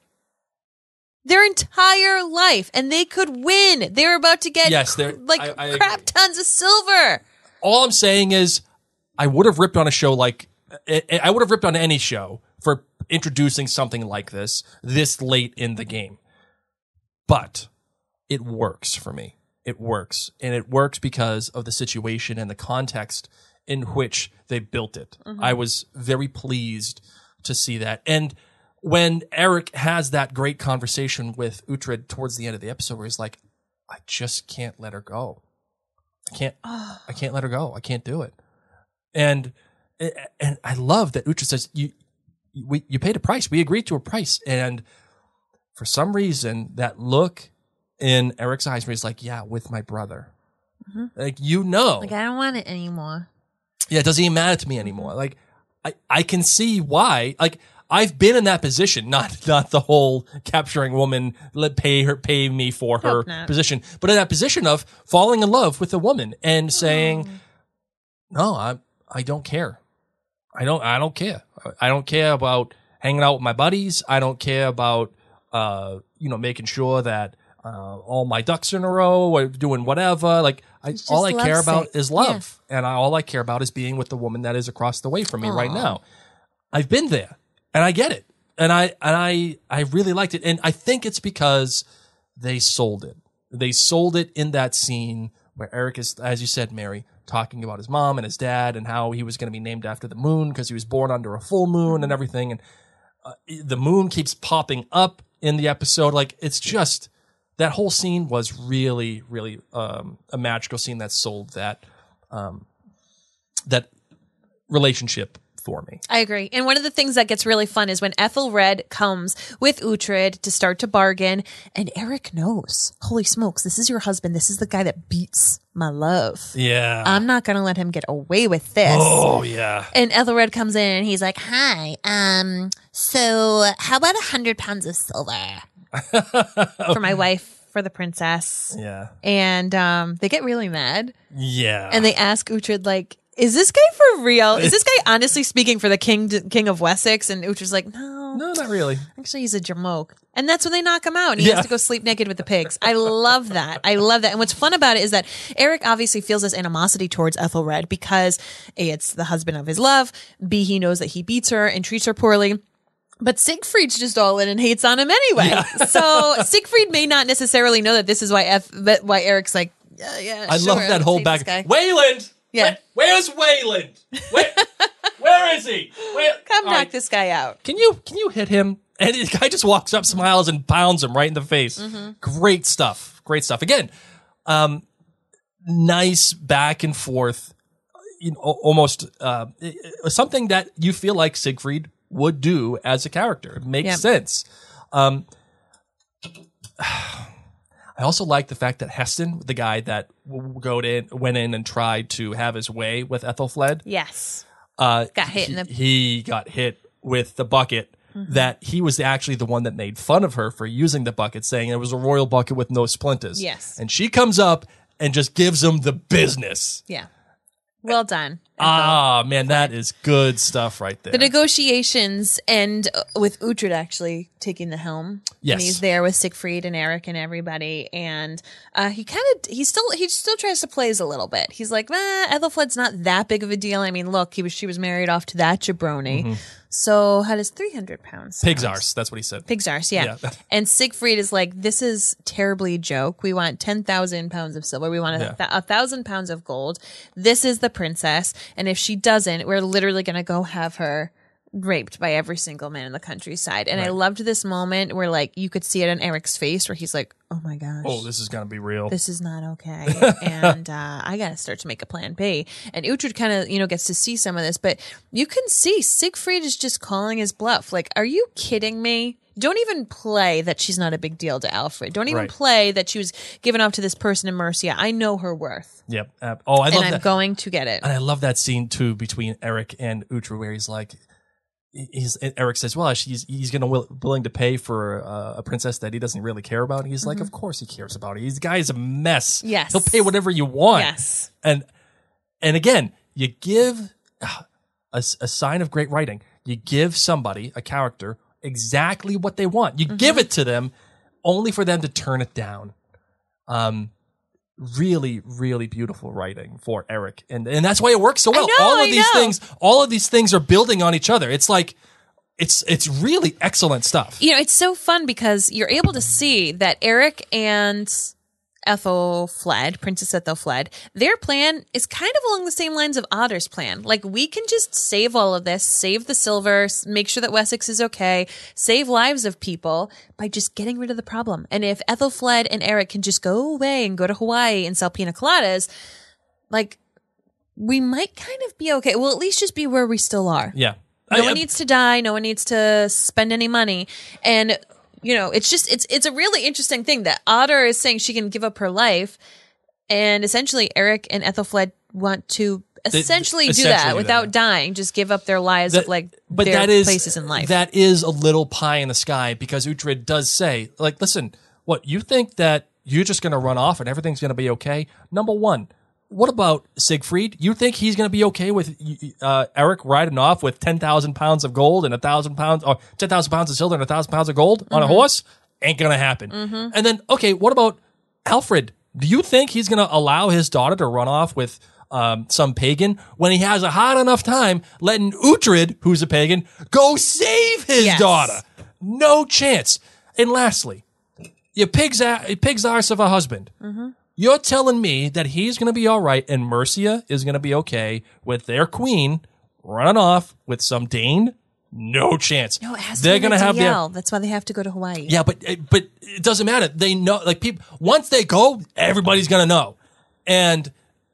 S4: Their entire life, and they could win. They're about to get
S5: Yes, they're-
S4: like
S5: I- I
S4: crap
S5: agree.
S4: tons of silver.
S5: All I'm saying is, I would have ripped on a show like I I would have ripped on any show for introducing something like this this late in the game. But it works for me. It works, and it works because of the situation and the context in which they built it.
S4: Mm-hmm.
S5: I was very pleased to see that. And when Eric has that great conversation with Uhtred towards the end of the episode where he's like, I just can't let her go. I can't, I can't let her go. I can't do it. And, and I love that Uhtred says, you, we, you paid a price. We agreed to a price. And for some reason, that look in Eric's eyes where he's like, yeah, with my brother.
S4: Mm-hmm.
S5: Like, you know.
S4: Like, I don't want it anymore.
S5: Yeah, it doesn't even matter to me anymore. Like, I, I can see why. Like, I've been in that position, not not the whole capturing woman, let pay her, pay me for her
S4: Hope not.
S5: position, but in that position of falling in love with a woman and saying,
S4: Oh.
S5: "No, I I don't care. I don't I don't care. I don't care about hanging out with my buddies. I don't care about uh you know making sure that uh, all my ducks are in a row or doing whatever. Like, I,
S4: It's
S5: all I
S4: just
S5: care
S4: lovesick.
S5: about is love, and I, all I care about is being with the woman that is across the way from me right now. I've been there, and I get it, and I and I I really liked it, and I think it's because they sold it. They sold it in that scene where Eric is, as you said, Mary, talking about his mom and his dad and how he was going to be named after the moon because he was born under a full moon and everything, and uh, the moon keeps popping up in the episode. Like, it's just. That whole scene was really, really um, a magical scene that sold that um, that relationship for me.
S4: I agree. And one of the things that gets really fun is when Ethelred comes with Uhtred to start to bargain, and Eric knows, holy smokes, this is your husband. This is the guy that beats my love.
S5: Yeah.
S4: I'm not going to let him get away with this.
S5: Oh, yeah.
S4: And Ethelred comes in and he's like, hi, um, so how about a hundred pounds of silver for my wife, for the princess?
S5: Yeah.
S4: And um, they get really mad.
S5: Yeah.
S4: And they ask Uhtred, like, is this guy for real? Is this guy honestly speaking for the king king of Wessex? And Uhtred's like, no.
S5: No, not really.
S4: Actually, he's a jamoke. And that's when they knock him out and he
S5: Yeah.
S4: has to go sleep naked with the pigs. I love that. I love that. And what's fun about it is that Eric obviously feels this animosity towards Ethelred because A, it's the husband of his love. B, he knows that he beats her and treats her poorly. But Siegfried's just all in and hates on him anyway.
S5: Yeah.
S4: So Siegfried may not necessarily know that this is why F, that why Eric's like, yeah, yeah,
S5: I
S4: sure,
S5: love that
S4: let's
S5: whole
S4: take
S5: back.
S4: this guy.
S5: Wayland!
S4: Yeah.
S5: Where- where's Wayland? Where, where is he? Where,
S4: Come
S5: all
S4: knock
S5: right.
S4: this guy out.
S5: Can you can you hit him? And the guy just walks up, smiles, and pounds him right in the face.
S4: Mm-hmm.
S5: Great stuff. Great stuff. Again, um, nice back and forth. You know, almost uh, something that you feel like Siegfried would do as a character. It makes
S4: Yeah.
S5: sense. Um, I also like the fact that Heston, the guy that w- go in, went in and tried to have his way with Ethelfled,
S4: Yes.
S5: uh,
S4: Got hit
S5: he,
S4: in the-
S5: he got hit with the bucket.
S4: Mm-hmm.
S5: That he was actually the one that made fun of her for using the bucket, saying it was a royal bucket with no splinters.
S4: Yes.
S5: And she comes up and just gives him the business.
S4: Yeah. Well done.
S5: Ah, man, that is good stuff right there.
S4: The negotiations end uh, with Uhtred actually taking the helm.
S5: Yes.
S4: And he's there with Siegfried and Eric and everybody. And uh, he kind of, he still, he still tries to plays a little bit. He's like, eh, Ethelfled's not that big of a deal. I mean, look, he was, she was married off to that jabroni.
S5: Mm-hmm.
S4: So how does three hundred pounds sound?
S5: Pig's arse. That's what he said.
S4: Pig's arse, yeah.
S5: Yeah.
S4: And Siegfried is like, this is terribly a joke. We want ten thousand pounds of silver. We want a,
S5: Yeah.
S4: th- a thousand pounds of gold. This is the princess. And if she doesn't, we're literally going to go have her raped by every single man in the countryside. And I
S5: Right.
S4: loved this moment where like you could see it on Eric's face where he's like, oh my gosh.
S5: Oh, this is going to be real.
S4: This is not okay. And uh, I got to start to make a plan B. And Uhtred kind of, you know, gets to see some of this. But you can see Siegfried is just calling his bluff. Like, are you kidding me? Don't even play that she's not a big deal to Alfred. Don't even
S5: Right.
S4: play that she was given off to this person in Mercia. I know her worth.
S5: Yep. Uh, oh, I
S4: And
S5: love
S4: I'm
S5: that.
S4: going to get it.
S5: And I love that scene too between Eric and Uhtred where he's like, he's, Eric says, well, she's, he's going to will, willing to pay for uh, a princess that he doesn't really care about. He's mm-hmm. like, of course he cares about it. He's, the guy is a mess.
S4: Yes.
S5: He'll pay whatever you want.
S4: Yes.
S5: And, and again, you give a, a sign of great writing. You give somebody, a character, exactly what they want. You mm-hmm. give it to them only for them to turn it down. Um, really, really beautiful writing for Eric. And and that's why it works so well.
S4: I know,
S5: all of
S4: I
S5: these
S4: know.
S5: things, all of these things are building on each other. It's like, it's it's really excellent stuff.
S4: You know, it's so fun because you're able to see that Eric and Ethelfled, Princess Ethelfled, their plan is kind of along the same lines of Otter's plan. Like, we can just save all of this, save the silver, make sure that Wessex is okay, save lives of people by just getting rid of the problem. And if Ethelfled and Eric can just go away and go to Hawaii and sell pina coladas, like, we might kind of be okay. We'll at least just be where we still are.
S5: Yeah.
S4: No
S5: I,
S4: one
S5: I,
S4: needs to die. No one needs to spend any money. And you know, it's just, it's, it's a really interesting thing that Otter is saying she can give up her life. And essentially Eric and Ethelfled want to essentially,
S5: the,
S4: do
S5: essentially
S4: that
S5: do
S4: without
S5: that.
S4: dying, just give up their lives
S5: that,
S4: of like
S5: but
S4: their
S5: that is,
S4: places in life.
S5: That is a little pie in the sky because Uhtred does say, like, listen, what, you think that you're just going to run off and everything's going to be okay? Number one, what about Siegfried? You think he's going to be okay with uh, Eric riding off with ten thousand pounds of gold and one thousand pounds, or ten thousand pounds of silver and one thousand pounds of gold mm-hmm. on a horse? Ain't going to happen. Mm-hmm. And then, okay, what about Alfred? Do you think he's going to allow his daughter to run off with um, some pagan when he has a hard enough time letting Uhtred, who's a pagan, go save his
S4: yes.
S5: daughter? No chance. And lastly, your pig's, a- pig's arse of a husband. Mm-hmm. You're telling me that he's going to be all right and Mercia is going to be okay with their queen running off with some Dane? No chance.
S4: No, it has
S5: They're
S4: to be
S5: going to have their.
S4: That's why they have to go to Hawaii.
S5: Yeah, but but it doesn't matter. They know, like, people. Once they go, everybody's going to know. And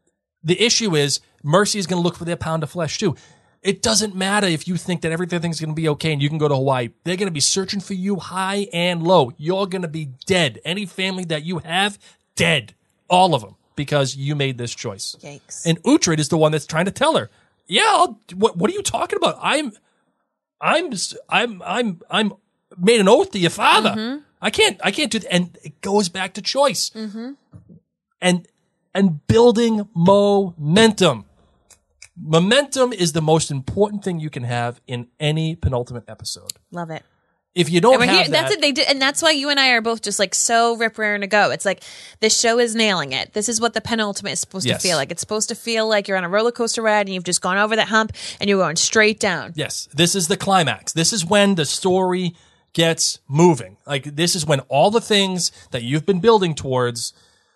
S5: the issue is, Mercy is going to look for their pound of flesh too. It doesn't matter if you think that everything's going to be okay and you can go to Hawaii. They're going to be searching for you high and low. You're going to be dead. Any family that you have, dead. All of them, because you made this choice.
S4: Yikes.
S5: And Uhtred is the one that's trying to tell her, yeah, I'll, what, what are you talking about? I'm, I'm, I'm, I'm, I'm made an oath to your father. Mm-hmm. I can't, I can't do that. And it goes back to choice. Mm-hmm. And, and building momentum. Momentum is the most important thing you can have in any penultimate episode.
S4: Love it.
S5: If you don't
S4: and
S5: have
S4: here,
S5: that,
S4: that's it. They did, and that's why you and I are both just like so rip raring to go. It's like this show is nailing it. This is what the penultimate is supposed
S5: yes.
S4: to feel like. It's supposed to feel like you're on a roller coaster ride and you've just gone over that hump and you're going straight down.
S5: Yes, this is the climax. This is when the story gets moving. Like, this is when all the things that you've been building towards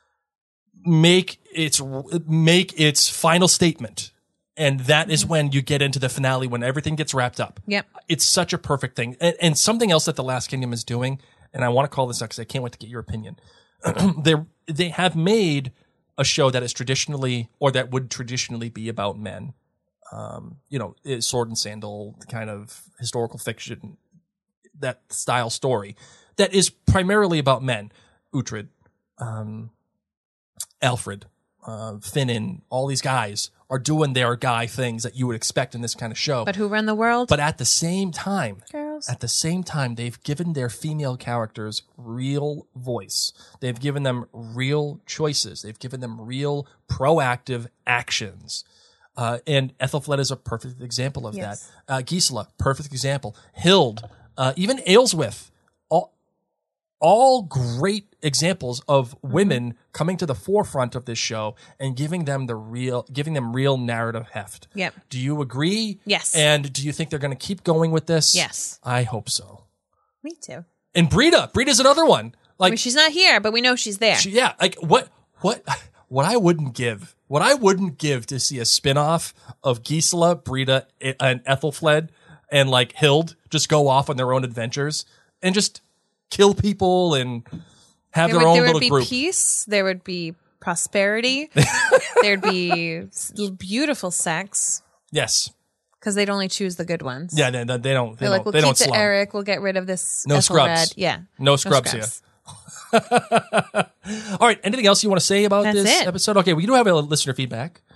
S5: make its make its final statement. And that is when you get into the finale, when everything gets wrapped up.
S4: Yep.
S5: It's such a perfect thing. And, and something else that The Last Kingdom is doing, and I want to call this out because I can't wait to get your opinion. they they have made a show that is traditionally, or that would traditionally be about men. Um, you know, sword and sandal kind of historical fiction, that style story that is primarily about men. Uhtred, um, Alfred, uh, Finan, all these guys are doing their guy things that you would expect in this kind of show.
S4: But who run the world?
S5: But at the same time,
S4: girls.
S5: At the same time, they've given their female characters real voice. They've given them real choices. They've given them real proactive actions. Uh, and Ethelfled is a perfect example of
S4: yes.
S5: that. Uh, Gisela, perfect example. Hild, uh, even Aelswith, all, all great examples of women coming to the forefront of this show and giving them the real, giving them real narrative heft.
S4: Yep.
S5: Do you agree?
S4: Yes.
S5: And do you think they're going to keep going with this?
S4: Yes.
S5: I hope so.
S4: Me too.
S5: And Brita, Brita's another one. Like,
S4: I mean, she's not here, but we know she's there.
S5: She, yeah. Like, what, what, what I wouldn't give, what I wouldn't give to see a spinoff of Gisela, Brita, and Ethelfled and like Hild just go off on their own adventures and just kill people and have
S4: there
S5: their
S4: would,
S5: own
S4: there
S5: little
S4: would be
S5: group.
S4: Peace. There would be prosperity. There'd be beautiful sex.
S5: Yes.
S4: Because they'd only choose the good ones.
S5: Yeah, they, they don't. They
S4: They're
S5: don't,
S4: like, we'll
S5: they
S4: keep
S5: don't
S4: the
S5: slum.
S4: Eric. We'll get rid of this.
S5: No
S4: Ethelred.
S5: scrubs.
S4: Yeah.
S5: No scrubs,
S4: no scrubs.
S5: here. All right. Anything else you want to say about
S4: That's
S5: this
S4: it.
S5: episode? Okay, we do have a listener feedback.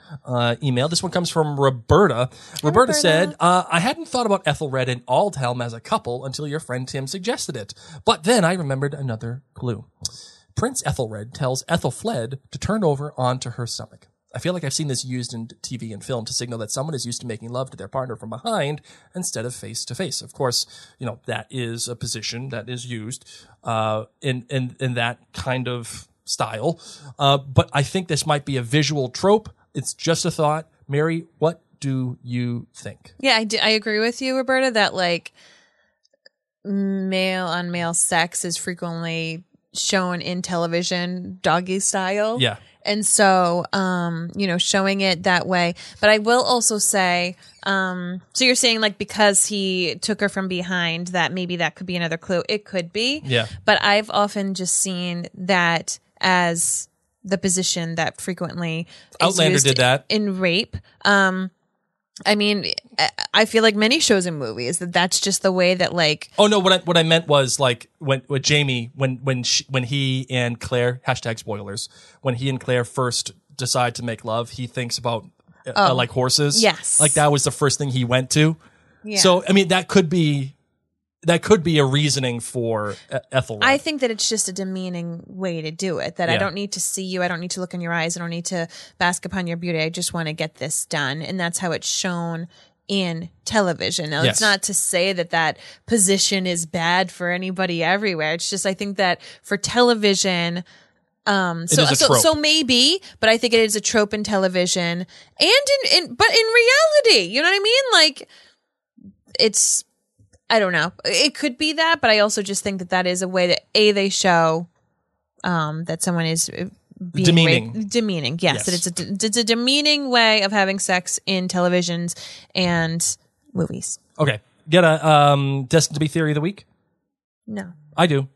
S5: uh, email. This one comes from Roberta. Roberta,
S4: Roberta.
S5: said, uh, I hadn't thought about Ethelred and Aldhelm as a couple until your friend Tim suggested it. But then I remembered another clue. Prince Ethelred tells Ethelfled to turn over onto her stomach. I feel like I've seen this used in T V and film to signal that someone is used to making love to their partner from behind instead of face to face. Of course, you know, that is a position that is used uh, in, in, in that kind of style. Uh, but I think this might be a visual trope. It's just a thought. Mary, what do you think?
S4: Yeah, I, do, I agree with you, Roberta, that like male on male sex is frequently shown in television doggy style.
S5: Yeah.
S4: And so, um, you know, showing it that way. But I will also say, um, so you're saying like because he took her from behind that maybe that could be another clue. It could be.
S5: Yeah.
S4: But I've often just seen that as the position that frequently is
S5: Outlander
S4: used
S5: did that.
S4: in rape. Um, I mean, I- I feel like many shows and movies that that's just the way that like,
S5: Oh no! What I what I meant was like when with Jamie when when she, when he and Claire hashtag spoilers when he and Claire first decide to make love, he thinks about uh,
S4: Oh.
S5: like horses.
S4: Yes.
S5: like that was the first thing he went to.
S4: yeah.
S5: So I mean that could be that could be a reasoning for E- Ethelred.
S4: I think that it's just a demeaning way to do it. That I
S5: Yeah.
S4: don't need to see you. I don't need to look in your eyes. I don't need to bask upon your beauty. I just want to get this done. And that's how it's shown in television. Now,
S5: Yes.
S4: it's not to say that that position is bad for anybody everywhere. It's just, I think that for television, um, so,
S5: is a
S4: so,
S5: trope.
S4: so maybe, but I think it is a trope in television and in, in, but in reality, you know what I mean? Like it's, I don't know. It could be that, but I also just think that that is a way that A, they show um, that someone is uh, being
S5: Demeaning.
S4: raped- demeaning. Yes,
S5: Yes.
S4: that it's a, it's a demeaning way of having sex in televisions and movies.
S5: okay, get a um, destined to be theory of the week.
S4: No.
S5: I do.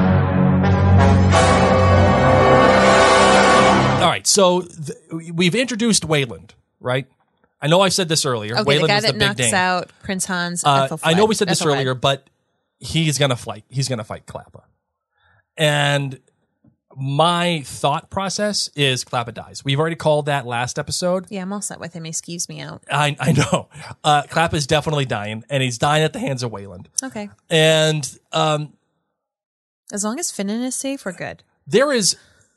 S5: All right, so th- we've introduced Wayland, right? I know I said this earlier.
S4: Okay,
S5: Wayland
S4: the guy
S5: was the
S4: that
S5: big
S4: knocks
S5: name.
S4: out Prince Hans.
S5: Uh,
S4: Ethelflaed.
S5: I know we said this
S4: Ethelred.
S5: earlier, but he's gonna fight. He's gonna fight Klappa. And my thought process is Klappa dies. We've already called that last episode.
S4: Yeah, I'm all set with him. He skews me out.
S5: I, I know. Uh, Klappa is definitely dying, and he's dying at the hands of Wayland.
S4: Okay.
S5: And um,
S4: As long as Finnan is safe, we're good.
S5: there is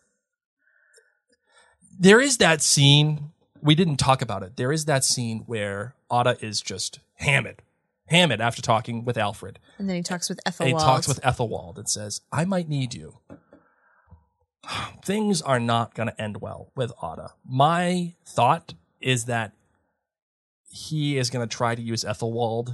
S5: there is that scene. We didn't talk about it. There is that scene where Otta is just hammered, hammered after talking with Alfred.
S4: And then he talks with
S5: And
S4: Ethelwald.
S5: he talks with Ethelwald and says, I might need you. Things are not going to end well with Otta. My thought is that he is going to try to use Ethelwald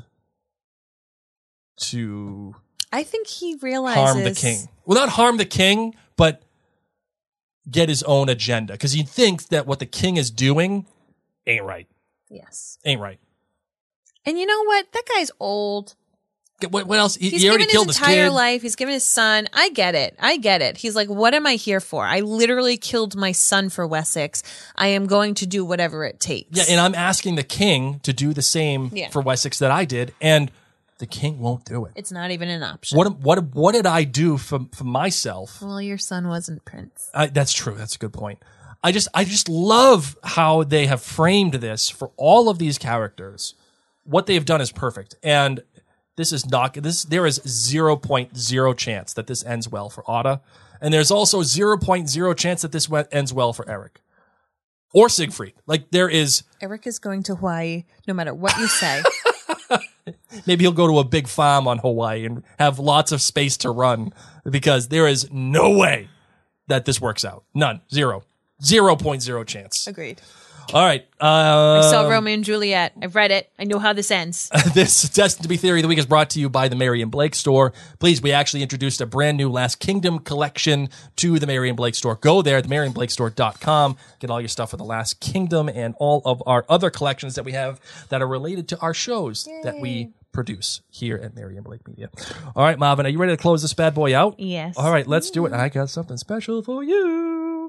S5: to
S4: I think he realizes
S5: harm the king. Well, not harm the king, but get his own agenda. Because he thinks that what the king is doing ain't right.
S4: Yes.
S5: Ain't right.
S4: And you know what? That guy's old.
S5: What, what else? He,
S4: He's
S5: he already
S4: given
S5: killed
S4: his
S5: his
S4: entire
S5: kid.
S4: life. He's given his son. I get it. I get it. He's like, what am I here for? I literally killed my son for Wessex. I am going to do whatever it takes.
S5: Yeah, and I'm asking the king to do the same
S4: Yeah.
S5: for Wessex that I did, and the king won't do it.
S4: It's not even an option.
S5: What what what did I do for for myself?
S4: Well, your son wasn't Prince.
S5: I, that's true. That's a good point. I just I just love how they have framed this for all of these characters. What they have done is perfect, and this is not this. There is zero point zero chance that this ends well for Otta, and there's also zero point zero chance that this we- ends well for Eric or Siegfried. Like there is.
S4: Eric is going to Hawaii no matter what you say.
S5: Maybe he'll go to a big farm on Hawaii and have lots of space to run because there is no way that this works out. None. Zero. Zero point zero chance.
S4: Agreed.
S5: All right. Uh,
S4: I saw Romeo and Juliet. I've read it. I know how this ends.
S5: This Destined to be Theory of the Week is brought to you by the Mary and Blake Store. Please, we actually introduced a brand new Last Kingdom collection to the Mary and Blake Store. Go there, the mary and blake store dot com. Get all your stuff for the Last Kingdom and all of our other collections that we have that are related to our shows that we produce here at Mary and Blake Media. All right, Marvin, are you ready to close this bad boy out?
S4: Yes.
S5: All right, let's do it. I got something special for you.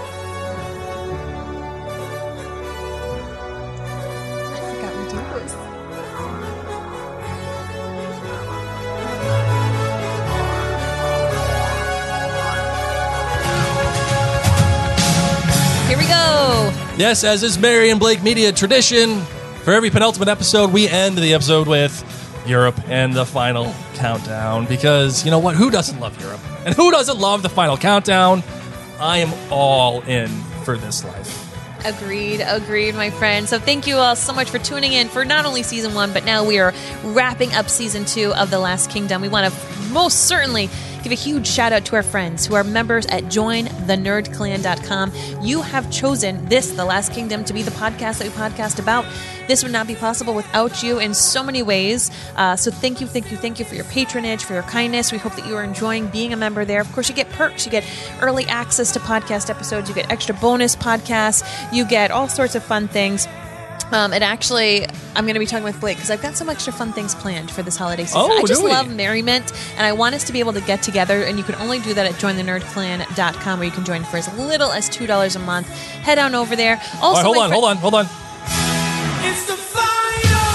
S4: I forgot we do this. Here we go.
S5: Yes, as is Mary and Blake Media tradition, for every penultimate episode, we end the episode with Europe and the final countdown. Because, you know what? Who doesn't love Europe? And who doesn't love the final countdown? I am all in for this life.
S4: Agreed, agreed, my friend. So thank you all so much for tuning in for not only season one, but now we are wrapping up season two of The Last Kingdom. We want to most certainly give a huge shout out to our friends who are members at join the nerd clan dot com. You have chosen this, The Last Kingdom, to be the podcast that we podcast about. This would not be possible without you in so many ways. Uh, so thank you, thank you, thank you for your patronage, for your kindness. We hope that you are enjoying being a member there. Of course, you get perks. You get early access to podcast episodes. You get extra bonus podcasts. You get all sorts of fun things. Um, and actually, I'm going to be talking with Blake because I've got some extra fun things planned for this holiday season.
S5: Oh,
S4: I just
S5: do we?
S4: love merriment, and I want us to be able to get together, and you can only do that at join the nerd clan dot com, where you can join for as little as two dollars a month. Head on over there. Also,
S5: All right, hold
S4: my
S5: on,
S4: fri-
S5: hold on, hold on.
S8: It's the final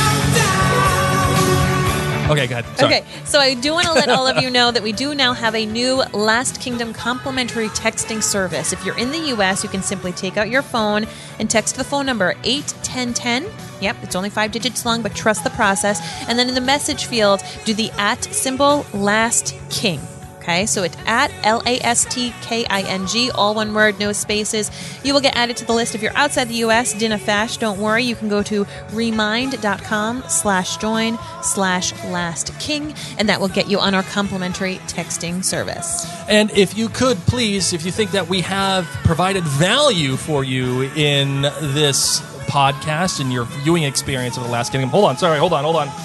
S8: countdown.
S5: Okay, go ahead. Sorry.
S4: Okay, so I do want to let all of you know that we do now have a new Last Kingdom complimentary texting service. If you're in the U S, you can simply take out your phone and text the phone number eight ten ten. Yep, it's only five digits long, but trust the process. And then in the message field, do the at symbol Last King. Okay, so it's at L A S T K I N G, all one word, no spaces. You will get added to the list. If you're outside the U S, dinna fash, don't worry. You can go to remind.com slash join slash last king, and that will get you on our complimentary texting service.
S5: And if you could, please, if you think that we have provided value for you in this podcast and your viewing experience of The Last Kingdom. Hold on, sorry, hold on, hold on.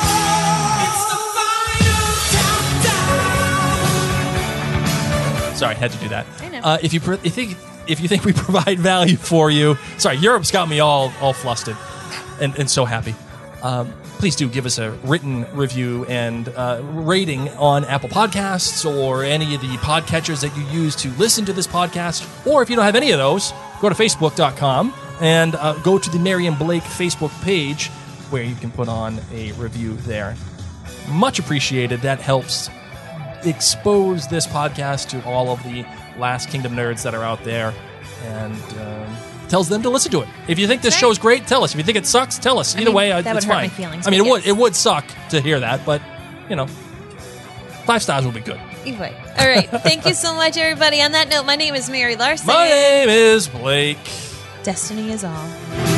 S5: Sorry, had to do that.
S4: I know.
S5: Uh, if you, pro- if you think if you think we provide value for you, sorry, Europe's got me all all flustered and, and so happy. Um, please do give us a written review and uh, rating on Apple Podcasts or any of the podcatchers that you use to listen to this podcast. Or if you don't have any of those, go to facebook dot com and uh, go to the Mary and Blake Facebook page where you can put on a review there. Much appreciated. That helps expose this podcast to all of the Last Kingdom nerds that are out there and um, tells them to listen to it. If you think this
S4: Right.
S5: show's great, tell us. If you think it sucks, tell us. Either
S4: mean,
S5: way, uh,
S4: that would
S5: it's
S4: hurt
S5: fine.
S4: my feelings,
S5: I mean,
S4: but
S5: it would
S4: yes.
S5: it would suck to hear that, but you know, five stars would be good.
S4: Anyway, all right. Thank you so much, everybody. On that note, my name is Mary Larson.
S5: My name is Blake.
S4: Destiny is all.